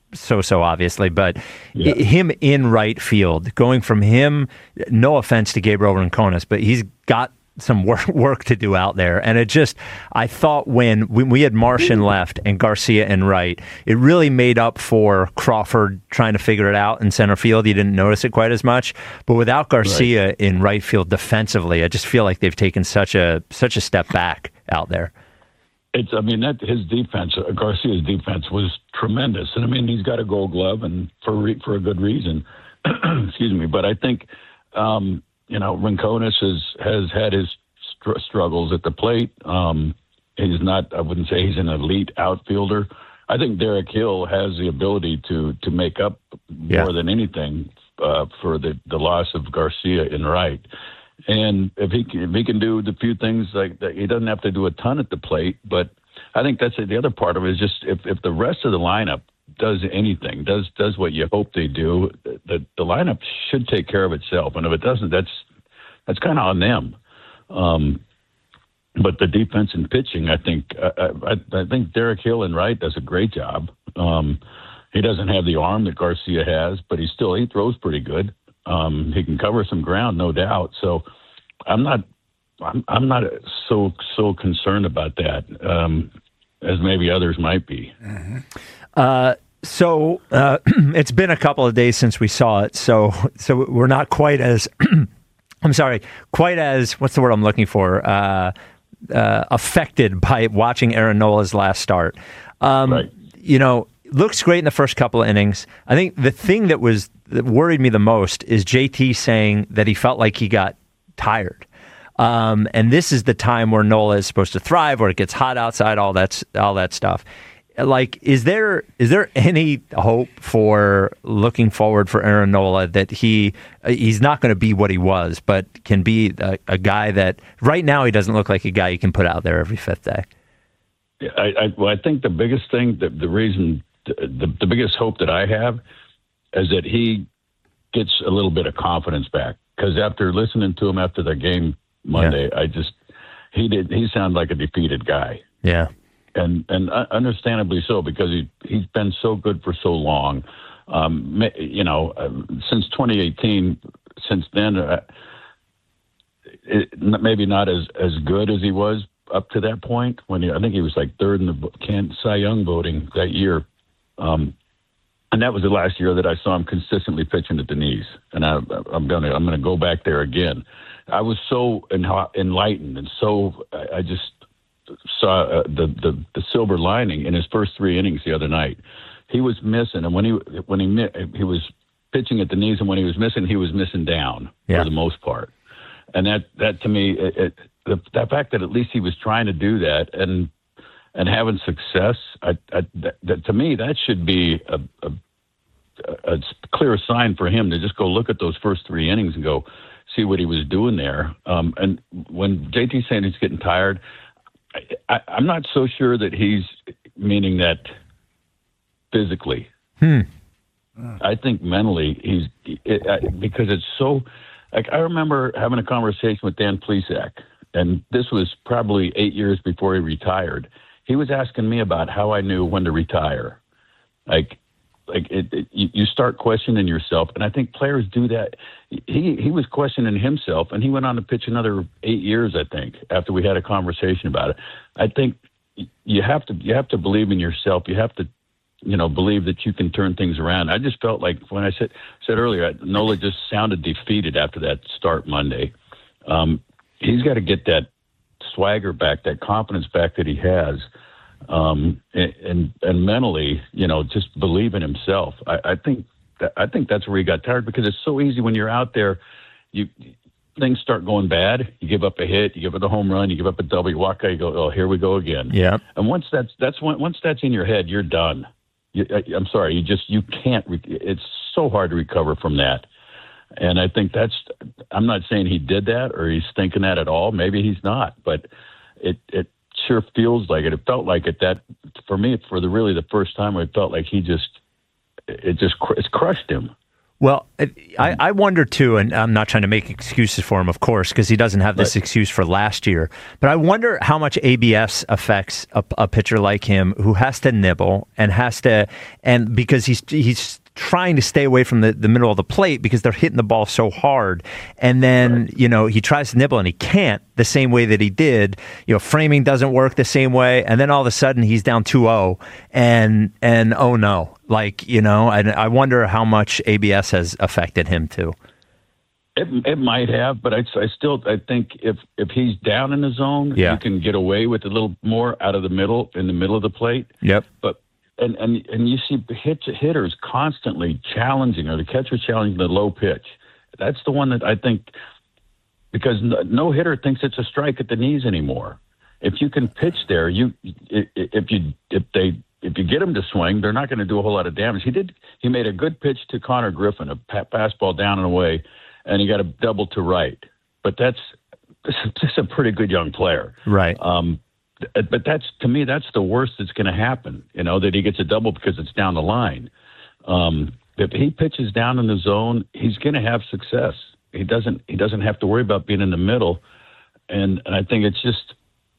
so obviously, but him in right field, going from him, no offense to Gabriel Rincones, but he's got some work to do out there. And it just, I thought when we had Martian left and Garcia in right, it really made up for Crawford trying to figure it out in center field. You didn't notice it quite as much. But without Garcia in right field defensively, I just feel like they've taken such a step back out there. That his defense, Garcia's defense was tremendous. And he's got a Gold Glove and for a good reason. Excuse me. But I think, Rincones has had his struggles at the plate. He's not, I wouldn't say he's an elite outfielder. I think Derek Hill has the ability to make up more than anything for the loss of Garcia in right. And if he can do the few things like that, he doesn't have to do a ton at the plate. But I think that's the other part of it is just if the rest of the lineup does anything, does what you hope they do, the lineup should take care of itself. And if it doesn't, that's kind of on them. But the defense and pitching, I think Derek Hill in right does a great job. He doesn't have the arm that Garcia has, but he throws pretty good. He can cover some ground, no doubt. So I'm not so concerned about that as maybe others might be. So it's been a couple of days since we saw it. So we're not quite as quite as what's the word I'm looking for? Affected by watching Aaron Nola's last start. Looks great in the first couple of innings. I think the thing that worried me the most is JT saying that he felt like he got tired. And this is the time where Nola is supposed to thrive, where it gets hot outside, all that stuff. Like, is there any hope for looking forward for Aaron Nola that he's not going to be what he was, but can be a guy that right now he doesn't look like a guy you can put out there every fifth day? Yeah, I think the biggest thing, the reason, the biggest hope that I have is that he gets a little bit of confidence back. Because after listening to him after the game Monday, he sounded like a defeated guy. Yeah. And understandably so, because he's been so good for so long. Since 2018, since then, maybe not as good as he was up to that point. I think he was like third in the Cy Young voting that year, and that was the last year that I saw him consistently pitching at the knees. And I'm gonna go back there again. I was so enlightened, and so I just saw the silver lining in his first three innings the other night. He was missing, and when he was pitching at the knees, and when he was missing down for the most part. And that to me, the fact that at least he was trying to do that and having success, that to me that should be a clear sign for him to just go look at those first three innings and go see what he was doing there. And when JT's saying he's getting tired, I'm not so sure that he's meaning that physically. I think mentally because it's so. Like, I remember having a conversation with Dan Plesac, and this was probably 8 years before he retired. He was asking me about how I knew when to retire. You start questioning yourself, and I think players do that. He was questioning himself, and he went on to pitch another 8 years, I think, after we had a conversation about it. I think you have to believe in yourself. You have to, believe that you can turn things around. I just felt like when I said earlier, Nola just sounded defeated after that start Monday. He's got to get that swagger back, that confidence back that he has. And mentally, just believe in himself. I think that's where he got tired, because it's so easy when you're out there, things start going bad. You give up a hit, you give up a home run, you give up a double, you walk out, you go, oh, here we go again. Yeah. And once that's in your head, you're done. I'm sorry, you can't. It's so hard to recover from that. And I think I'm not saying he did that or he's thinking that at all. Maybe he's not, but it sure feels like it. It felt like it that for me, for the first time, it felt like it's crushed him. Well, I wonder too, and I'm not trying to make excuses for him, of course, because he doesn't have this excuse for last year. But I wonder how much ABS affects a pitcher like him who has to nibble and because he's trying to stay away from the middle of the plate because they're hitting the ball so hard. And then, he tries to nibble and he can't the same way that he did. Framing doesn't work the same way. And then all of a sudden he's down 2-0 and oh no. And I wonder how much ABS has affected him too. It might have, but I think if he's down in the zone, you can get away with a little more out of in the middle of the plate. Yep. But and you see hitters constantly challenging, or the catcher challenging the low pitch. That's the one that I think, because no hitter thinks it's a strike at the knees anymore. If you can pitch there, if you get them to swing, they're not going to do a whole lot of damage. He made a good pitch to Connor Griffin, a fastball down and away, and he got a double to right. But that's a pretty good young player, right? But to me, that's the worst that's going to happen. That he gets a double because it's down the line. If he pitches down in the zone, he's going to have success. He doesn't have to worry about being in the middle. And I think it's just,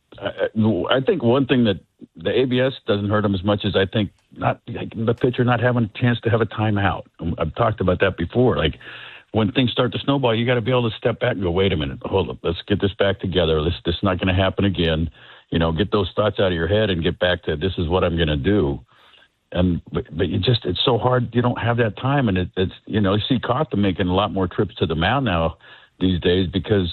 I think one thing that the ABS doesn't hurt him as much as I think the pitcher not having a chance to have a timeout. I've talked about that before. Like when things start to snowball, you got to be able to step back and go, wait a minute, hold up, let's get this back together. This is not going to happen again. Get those thoughts out of your head and get back to this is what I'm going to do. But it's so hard. You don't have that time. And it's you see Cartha making a lot more trips to the mound now these days because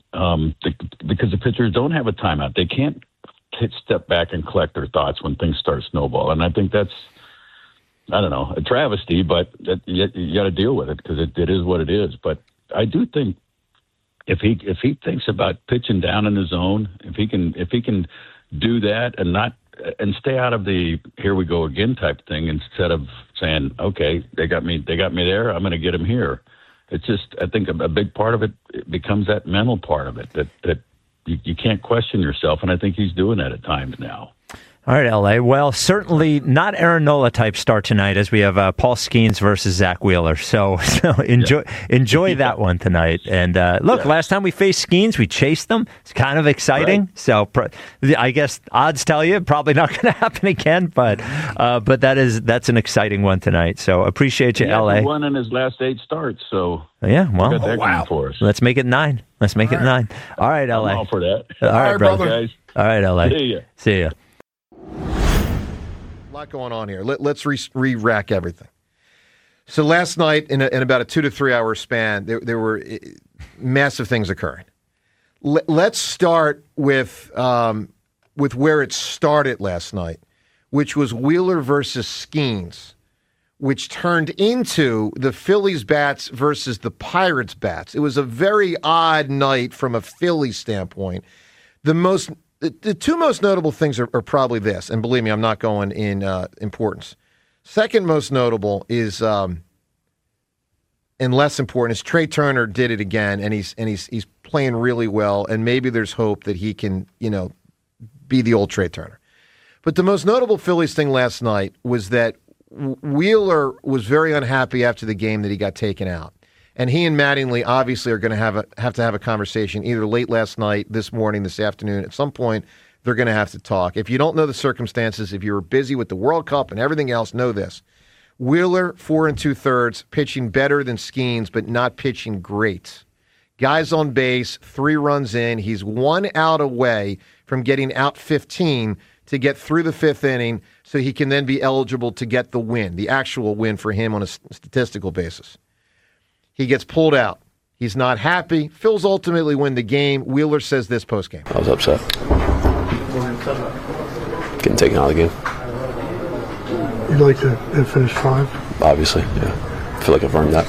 the pitchers don't have a timeout. They can't step back and collect their thoughts when things start snowball. And I think that's, I don't know, a travesty, but you got to deal with it because it is what it is. But I do think, if he thinks about pitching down in the zone, if he can do that and stay out of the here we go again type thing, instead of saying, okay, they got me there, I'm going to get him here. It's just, I think a big part of it becomes that mental part of it that you can't question yourself, and I think he's doing that at times now. All right, LA. Well, certainly not Aaron Nola type start tonight, as we have Paul Skeens versus Zach Wheeler. So enjoy that one tonight. And last time we faced Skeens, we chased them. It's kind of exciting. Right. So I guess odds tell you probably not going to happen again. But that's an exciting one tonight. So appreciate you, LA. He won in his last 8 starts. So yeah, well, got that going for us. Let's make it 9. Let's make it 9. All right, LA. I'm all for that. All right, brother. Guys. All right, LA. See ya. A lot going on here. Let's re-rack everything. So last night, in about a 2 to 3 hour span, there were massive things occurring. Let's start with where it started last night, which was Wheeler versus Skeens, which turned into the Phillies bats versus the Pirates bats. It was a very odd night from a Phillies standpoint. The two most notable things are probably this, and believe me, I'm not going in importance. Second most notable is, and less important, is Trey Turner did it again, and he's playing really well, and maybe there's hope that he can, be the old Trey Turner. But the most notable Phillies thing last night was that Wheeler was very unhappy after the game that he got taken out. And he and Mattingly obviously are going to have to have a conversation either late last night, this morning, this afternoon. At some point, they're going to have to talk. If you don't know the circumstances, if you were busy with the World Cup and everything else, know this. Wheeler, 4 2/3, pitching better than Skeens, but not pitching great. Guys on base, 3 runs in. He's 1 out away from getting out 15 to get through the 5th inning so he can then be eligible to get the win, the actual win for him on a statistical basis. He gets pulled out. He's not happy. Phils ultimately win the game. Wheeler says this postgame. I was upset. Getting taken out of the game. You'd like to have finished 5? Obviously, yeah. I feel like I've earned that.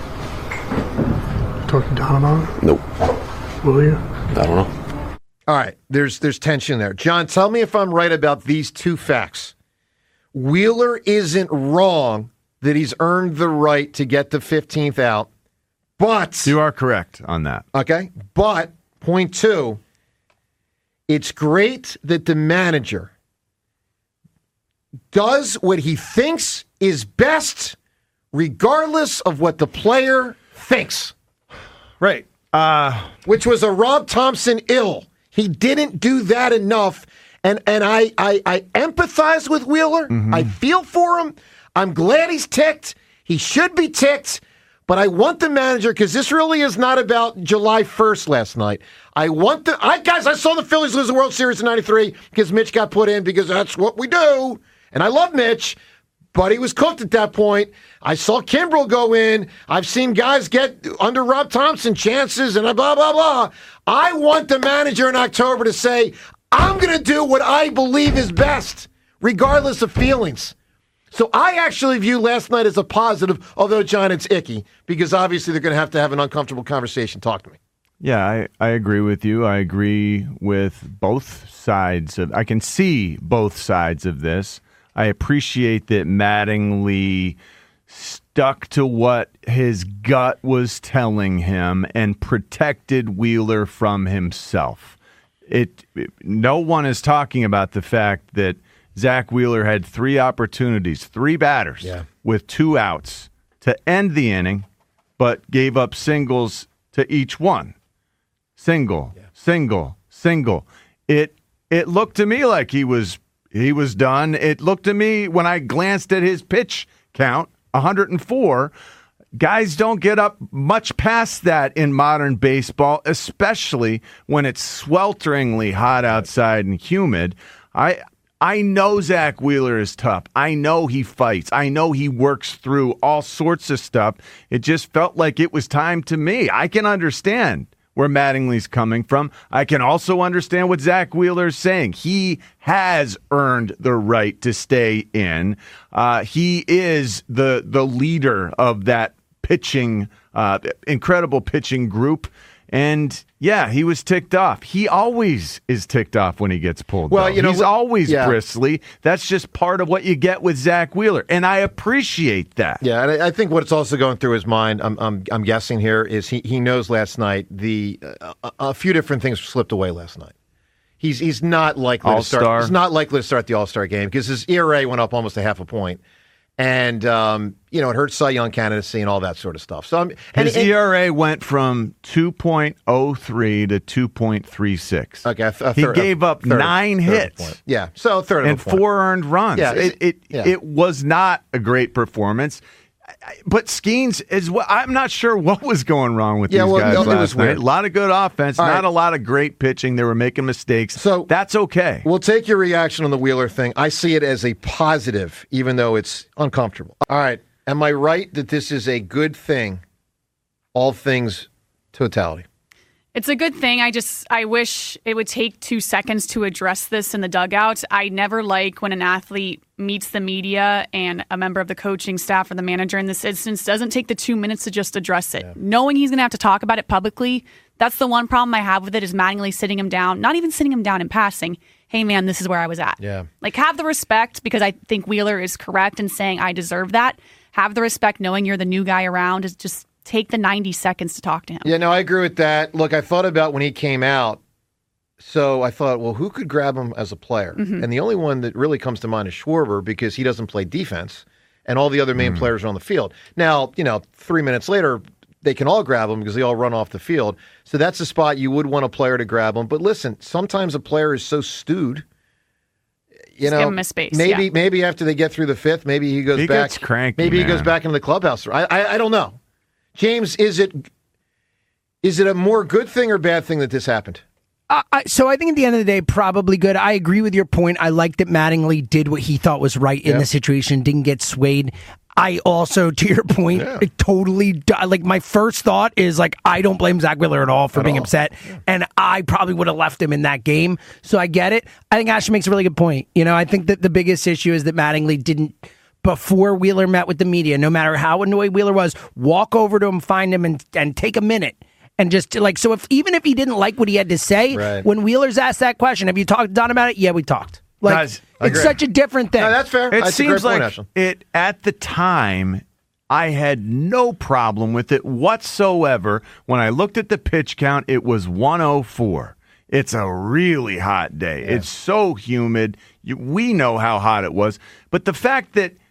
Talk to Don about it? Nope. Will you? I don't know. All right, there's tension there. John, tell me if I'm right about these two facts. Wheeler isn't wrong that he's earned the right to get the 15th out. But you are correct on that. Okay. But point 2, it's great that the manager does what he thinks is best regardless of what the player thinks. Right. Which was a Rob Thompson ill. He didn't do that enough. And I empathize with Wheeler. Mm-hmm. I feel for him. I'm glad he's ticked. He should be ticked. But I want the manager, because this really is not about July 1st last night. Guys, I saw the Phillies lose the World Series in 93 because Mitch got put in because that's what we do. And I love Mitch, but he was cooked at that point. I saw Kimbrel go in. I've seen guys get under Rob Thompson chances and blah, blah, blah. I want the manager in October to say, I'm going to do what I believe is best, regardless of feelings. So I actually view last night as a positive, although, John, it's icky, because obviously they're going to have an uncomfortable conversation. Talk to me. Yeah, I agree with you. I agree with both sides of. I can see both sides of this. I appreciate that Mattingly stuck to what his gut was telling him and protected Wheeler from himself. No one is talking about the fact that Zach Wheeler had 3 opportunities, 3 batters with 2 outs to end the inning, but gave up singles to each one. Single. It looked to me like he was done. It looked to me when I glanced at his pitch count, 104. Guys don't get up much past that in modern baseball, especially when it's swelteringly hot outside and humid. I know Zach Wheeler is tough. I know he fights. I know he works through all sorts of stuff. It just felt like it was time to me. I can understand where Mattingly's coming from. I can also understand what Zach Wheeler's saying. He has earned the right to stay in. He is the leader of that pitching, incredible pitching group. And, yeah, he was ticked off. He always is ticked off when he gets pulled. Well, he's always bristly. That's just part of what you get with Zach Wheeler, and I appreciate that. Yeah, and I think what's also going through his mind, I'm guessing here, is he knows last night a few different things slipped away last night. He's not likely to start. He's not likely to start the All-Star game because his ERA went up almost a half a point. And, it hurts Cy Young candidacy and all that sort of stuff. So his ERA went from 2.03 to 2.36. Okay, he gave up 9 hits. Yeah, so a third and of a point. 4 earned runs. Yeah, it was not a great performance. But Skeens is what I'm not sure what was going wrong with these guys last night. A lot of good offense, not a lot of great pitching. They were making mistakes. So that's okay. We'll take your reaction on the Wheeler thing. I see it as a positive, even though it's uncomfortable. All right. Am I right that this is a good thing? All things totality. It's a good thing. I wish it would take 2 seconds to address this in the dugout. I never like when an athlete meets the media and a member of the coaching staff or the manager in this instance doesn't take the 2 minutes to just address it. Yeah. Knowing he's going to have to talk about it publicly, that's the one problem I have with it is Mattingly sitting him down, not even sitting him down in passing. Hey, man, this is where I was at. Yeah. Like, have the respect because I think Wheeler is correct in saying I deserve that. Have the respect knowing you're the new guy around is just take the 90 seconds to talk to him. Yeah, no, I agree with that. Look, I thought about when he came out. So I thought, well, who could grab him as a player? Mm-hmm. And the only one that really comes to mind is Schwarber because he doesn't play defense and all the other main players are on the field. Now, 3 minutes later, they can all grab him because they all run off the field. So that's a spot you would want a player to grab him. But listen, sometimes a player is so stewed. Just give him a space. Maybe after they get through the 5th, maybe he goes back. Gets cranky, maybe he goes back into the clubhouse. I don't know. James, is it a more good thing or bad thing that this happened? So I think at the end of the day, probably good. I agree with your point. I like that Mattingly did what he thought was right in the situation, didn't get swayed. I also, to your point, totally, my first thought is, I don't blame Zach Wheeler at all for being upset, and I probably would have left him in that game, so I get it. I think Ashley makes a really good point. I think that the biggest issue is that Mattingly didn't, before Wheeler met with the media, no matter how annoyed Wheeler was, walk over to him, find him, and take a minute. And just so even if he didn't like what he had to say, when Wheeler's asked that question, have you talked to Don about it? Yeah, we talked. Guys, it's such a different thing. No, that's fair. It that's seems a great like point, it at the time, I had no problem with it whatsoever. When I looked at the pitch count, it was 104. It's a really hot day. Yeah. It's so humid. We know how hot it was. But the fact that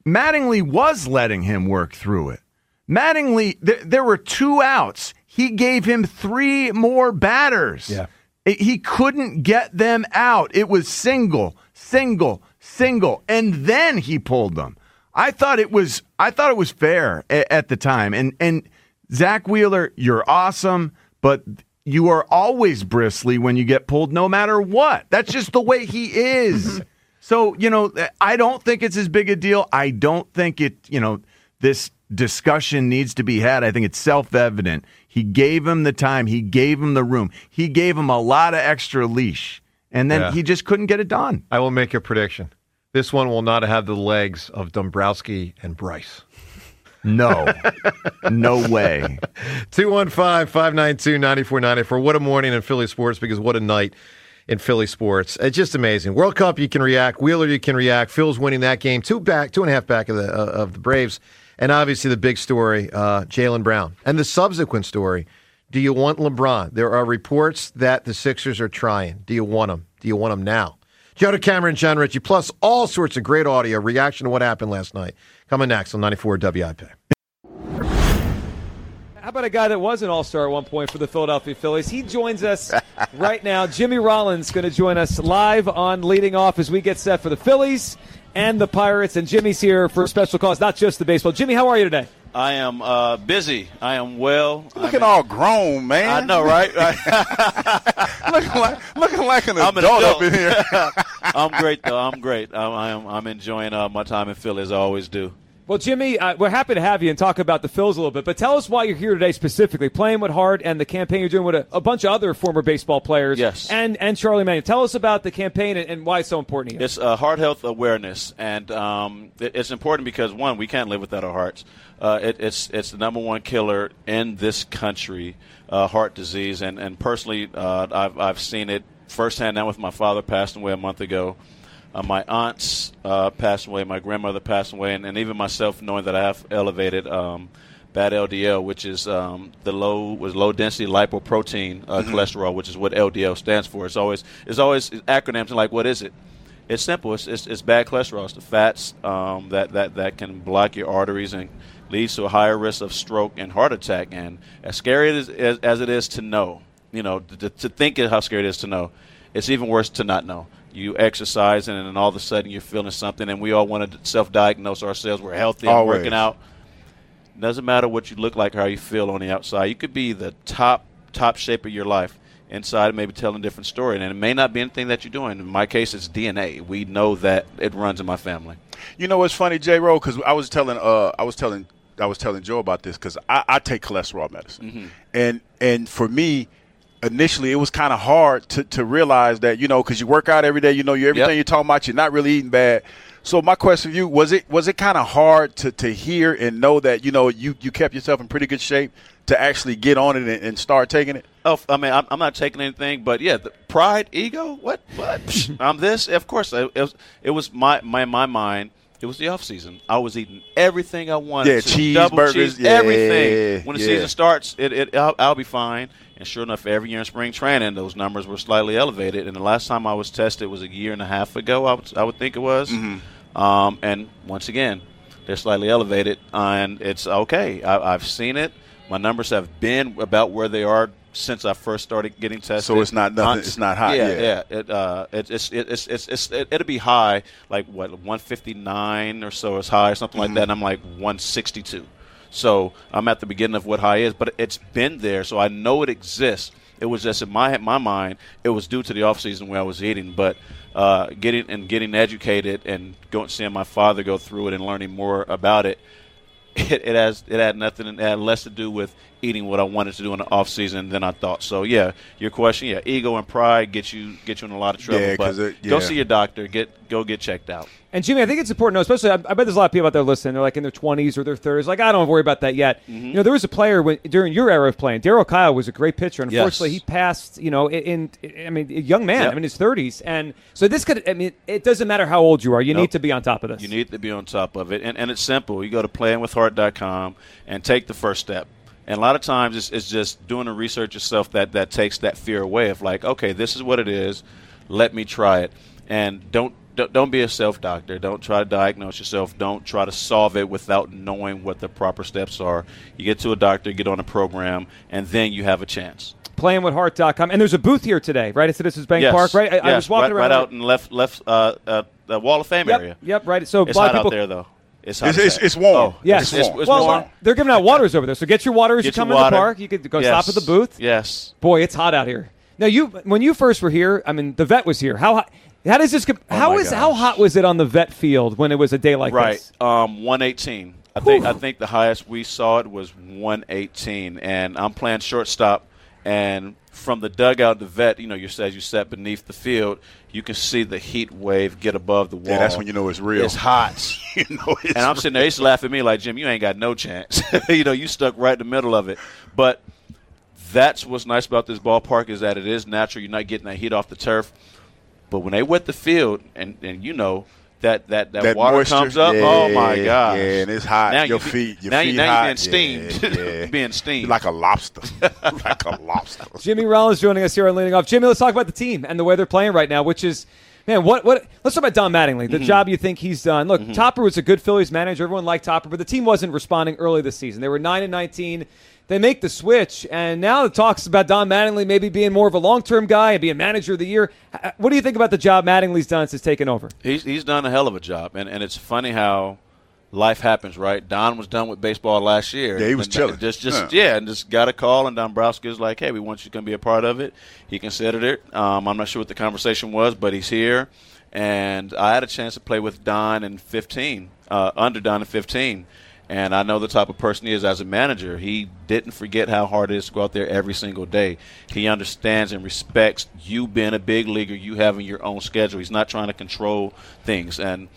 Mattingly was letting him work through it. Mattingly, there were 2 outs. He gave him 3 more batters. Yeah. He couldn't get them out. It was single, and then he pulled them. I thought it was fair at the time. And Zach Wheeler, you're awesome, but you are always bristly when you get pulled no matter what. That's just the way he is. So, I don't think it's as big a deal. I don't think this discussion needs to be had. I think it's self-evident. He gave him the time. He gave him the room. He gave him a lot of extra leash. And then he just couldn't get it done. I will make a prediction. This one will not have the legs of Dombrowski and Bryce. No. No way. 215-592-9494. What a morning in Philly sports, because what a night in Philly sports. It's just amazing. World Cup, you can react. Wheeler, you can react. Phil's winning that game. 2.5 back of the Braves. And obviously the big story, Jaylen Brown. And the subsequent story, do you want LeBron? There are reports that the Sixers are trying. Do you want him? Do you want him now? Joe DeCamara and John Ritchie, plus all sorts of great audio, reaction to what happened last night. Coming next on 94 WIP. How about a guy that was an all-star at one point for the Philadelphia Phillies? He joins us right now. Jimmy Rollins going to join us live on Leading Off as we get set for the Phillies and the Pirates. And Jimmy's here for a special cause, not just the baseball. Jimmy, how are you today? I am busy. I am well. Looking all grown, man. I know, right? looking like an adult up in here. I'm great, though. I'm great. I'm enjoying my time in Philly, as I always do. Well, Jimmy, we're happy to have you and talk about the Phils a little bit, but tell us why you're here today specifically, playing with Hart and the campaign you're doing with a bunch of other former baseball players. Yes. And Charlie Manuel. Tell us about the campaign and why it's so important here. It's heart health awareness, and it's important because, one, we can't live without our hearts. It's the number one killer in this country, heart disease, and personally, I've seen it firsthand now with my father passing away a month ago. My aunts passed away, my grandmother passed away, and even myself, knowing that I have elevated bad LDL, which is low density lipoprotein cholesterol, which is what LDL stands for. It's always acronyms like, what is it? It's simple. It's bad cholesterol. It's the fats that can block your arteries and leads to a higher risk of stroke and heart attack. And as scary as it is to know, to think of how scary it is to know, it's even worse to not know. You exercise, and then all of a sudden you're feeling something, and we all want to self-diagnose ourselves. We're healthy and working out. Doesn't matter what you look like or how you feel on the outside. You could be the top shape of your life. Inside, maybe telling a different story, and it may not be anything that you're doing. In my case, it's DNA. We know that it runs in my family. You know what's funny, J-Ro? Because I was telling Joe about this, because I take cholesterol medicine, and for me, initially, it was kind of hard to realize that, because you work out every day, everything you're talking about, you're not really eating bad. So my question for you, was it kind of hard to hear and know that, you kept yourself in pretty good shape to actually get on it and start taking it? Oh, I mean, I'm not taking anything, but yeah, the pride, ego, what? I'm this? Of course, it was my mind. It was the off season. I was eating everything I wanted. Yeah, cheeseburgers, everything. When the season starts, I'll be fine. And sure enough, every year in spring training, those numbers were slightly elevated. And the last time I was tested was a year and a half ago, I would think it was. And once again, they're slightly elevated, and it's okay. I've seen it. My numbers have been about where they are since I first started getting tested. So it's not nothing. It's not high. Yeah. It'll be high, like what, 159 or so is high or something like that. And I'm like 162. So I'm at the beginning of what high is, but it's been there, so I know it exists. It was just in my mind, it was due to the off season where I was eating, but getting educated and seeing my father go through it and learning more about it. It had less to do with eating what I wanted to do in the off season than I thought. So yeah, your question, ego and pride get you in a lot of trouble. Go see your doctor. Go get checked out. And Jimmy, I think it's important to know, especially I bet there's a lot of people out there listening. They're like in their 20s or their 30s. Like, I don't worry about that yet. There was a player during your era of playing. Darryl Kyle was a great pitcher. Unfortunately, he passed. A young man. His 30s. And so this it doesn't matter how old you are. You need to be on top of this. You need to be on top of it, and it's simple. You go to playingwithheart.com and take the first step. And a lot of times it's just doing the research yourself that takes that fear away of like, okay, this is what it is. Let me try it. And don't don't be a self-doctor. Don't try to diagnose yourself. Don't try to solve it without knowing what the proper steps are. You get to a doctor, get on a program, and then you have a chance. Playingwithheart.com. And there's a booth here today, right? At Citizens Bank Park, right? I was walking around. Right out in the Wall of Fame area. Yep, right. So it's a lot hot of people, out there, though. It's hot. It's warm. Oh, yes. It's warm. They're giving out waters over there. So get your water as you come in the park. You could go stop at the booth. Yes. Boy, it's hot out here. Now, when you first were here, I mean, the vet was here. How does this? How hot was it on the vet field when it was a day like this? 118. I think the highest we saw it was 118, and I'm playing shortstop, and from the dugout, the vet, as you sat beneath the field, you can see the heat wave get above the wall. Yeah, that's when you know it's real. It's hot. And I'm sitting there, he used to laugh at me like, Jim, you ain't got no chance. You stuck right in the middle of it. But that's what's nice about this ballpark is that it is natural. You're not getting that heat off the turf. But when they wet the field, and that water moisture comes up, oh my gosh. Yeah, and it's hot. Now your feet now hot. You're being steamed. Yeah. Being steamed. You're like a lobster. Like a lobster. Jimmy Rollins joining us here on Leading Off. Jimmy, let's talk about the team and the way they're playing right now, which is, man, what? Let's talk about Don Mattingly, the job you think he's done. Look, Topper was a good Phillies manager. Everyone liked Topper, but the team wasn't responding early this season. They were 9-19. They make the switch, and now the talks about Don Mattingly maybe being more of a long-term guy and being manager of the year. What do you think about the job Mattingly's done since taking over? He's done a hell of a job, and it's funny how life happens, right? Don was done with baseball last year. Yeah, he was chilling. And just got a call, and Dombrowski was like, hey, we want you to be a part of it. He considered it. I'm not sure what the conversation was, but he's here. And I had a chance to play with Don in 15, under Don in 15. And I know the type of person he is as a manager. He didn't forget how hard it is to go out there every single day. He understands and respects you being a big leaguer, you having your own schedule. He's not trying to control things. And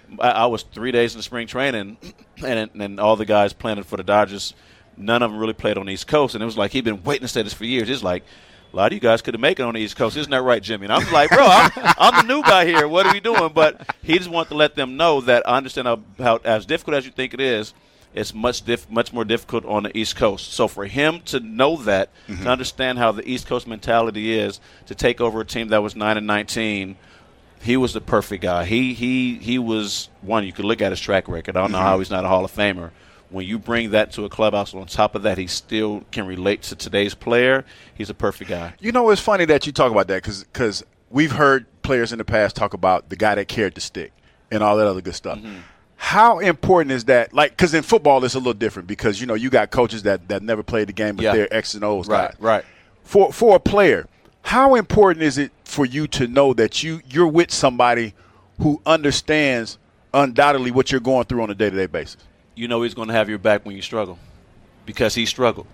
I was 3 days in spring training, and all the guys playing for the Dodgers, none of them really played on the East Coast. And it was like he'd been waiting to say this for years. It's like, a lot of you guys could have made it on the East Coast. Isn't that right, Jimmy? And I'm like, bro, I'm the new guy here. What are we doing? But he just wanted to let them know that I understand how as difficult as you think it is, it's much more difficult on the East Coast. So for him to know that, to understand how the East Coast mentality is, to take over a team that was 9-19, he was the perfect guy. He was one. You could look at his track record. I don't know how he's not a Hall of Famer. When you bring that to a clubhouse, on top of that, he still can relate to today's player. He's a perfect guy. You know, it's funny that you talk about that because we've heard players in the past talk about the guy that carried the stick and all that other good stuff. How important is that? Like, because in football it's a little different because you got coaches that never played the game, but they're X and O's guys. Right. For a player, how important is it for you to know that you're with somebody who understands undoubtedly what you're going through on a day-to-day basis? You know he's going to have your back when you struggle because he struggled.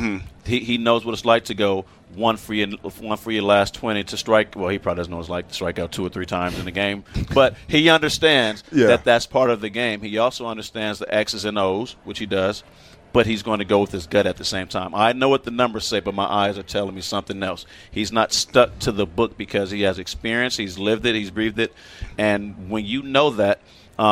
He knows what it's like to go one for your last 20 to strike. Well, he probably doesn't know what it's like to strike out 2 or 3 times in the game, but he understands that that's part of the game. He also understands the X's and O's, which he does, but he's going to go with his gut at the same time. I know what the numbers say, but my eyes are telling me something else. He's not stuck to the book because he has experience. He's lived it. He's breathed it. And when you know that,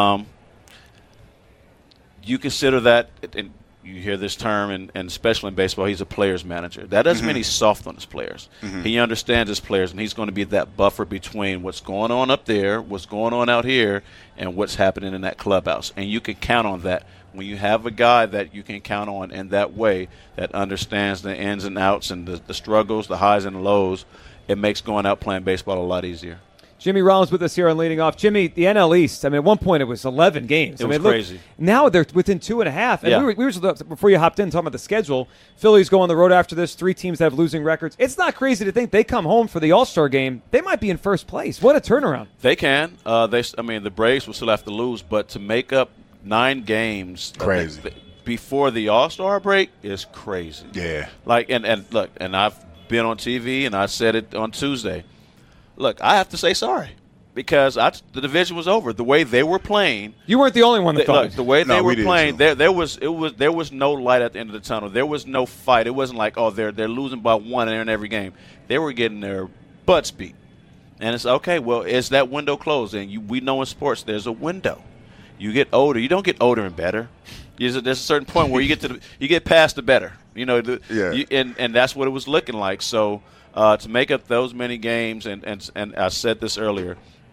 you consider that, and you hear this term, and especially in baseball, he's a player's manager. That doesn't mean he's soft on his players. He understands his players, and he's going to be that buffer between what's going on up there, what's going on out here, and what's happening in that clubhouse. And you can count on that. When you have a guy that you can count on in that way, that understands the ins and outs and the struggles, the highs and the lows, it makes going out playing baseball a lot easier. Jimmy Rollins with us here on Leading Off. Jimmy, the NL East, I mean, at one point it was 11 games. It was crazy. Now they're within 2.5. And we were before you hopped in, talking about the schedule. Phillies go on the road after this, 3 teams that have losing records. It's not crazy to think they come home for the All-Star game. They might be in first place. What a turnaround. They can. The Braves will still have to lose, but to make up 9 games crazy before the All-Star break is crazy. Yeah. And I've been on TV, and I said it on Tuesday. Look, I have to say sorry because the division was over. The way they were playing, you weren't the only one that thought. Look, the way they were playing, there was no light at the end of the tunnel. There was no fight. It wasn't like they're losing by 1 in every game. They were getting their butts beat, and it's okay. Well, is that window closed? And we know in sports there's a window. You get older. You don't get older and better. There's a certain point where you get past the better. And that's what it was looking like. So. To make up those many games, and I said this earlier,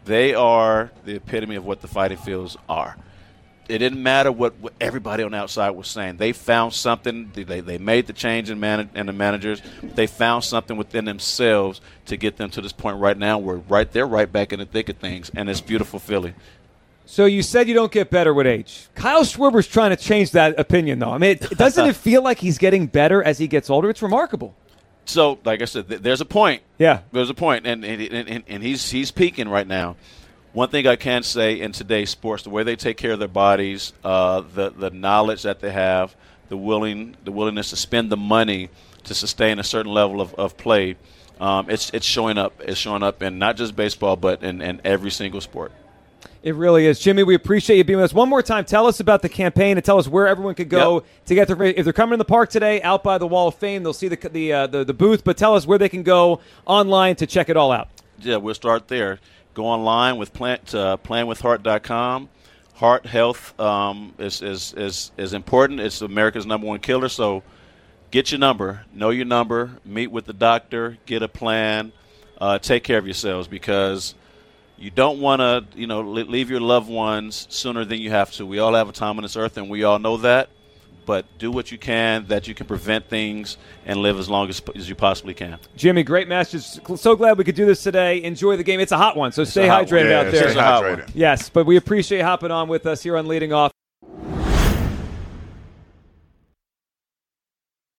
They are the epitome of what the Fighting Phils are. It didn't matter what everybody on the outside was saying. They found something. They made the change in the managers. They found something within themselves to get them to this point right now where they're right back in the thick of things, and it's beautiful Philly. So you said you don't get better with age. Kyle Schwarber's trying to change that opinion, though. I mean, doesn't it feel like he's getting better as he gets older? It's remarkable. So, like I said, there's a point. Yeah. There's a point, and he's peaking right now. One thing I can say in today's sports, the way they take care of their bodies, the knowledge that they have, the willingness to spend the money to sustain a certain level of play, it's showing up. It's showing up in not just baseball, but in every single sport. It really is. Jimmy, we appreciate you being with us. One more time, tell us about the campaign and tell us where everyone could go to get their. If they're coming in the park today, out by the Wall of Fame, they'll see the booth, but tell us where they can go online to check it all out. Yeah, we'll start there. Go online with planwithheart.com. Heart health is important. It's America's #1 killer. So get your number, know your number, meet with the doctor, get a plan, take care of yourselves because you don't want to leave your loved ones sooner than you have to. We all have a time on this earth, and we all know that. But do what you can that you can prevent things and live as long as you possibly can. Jimmy, great message. So glad we could do this today. Enjoy the game. It's a hot one, so stay hydrated out there. Stay hydrated. Yes, but we appreciate you hopping on with us here on Leading Off.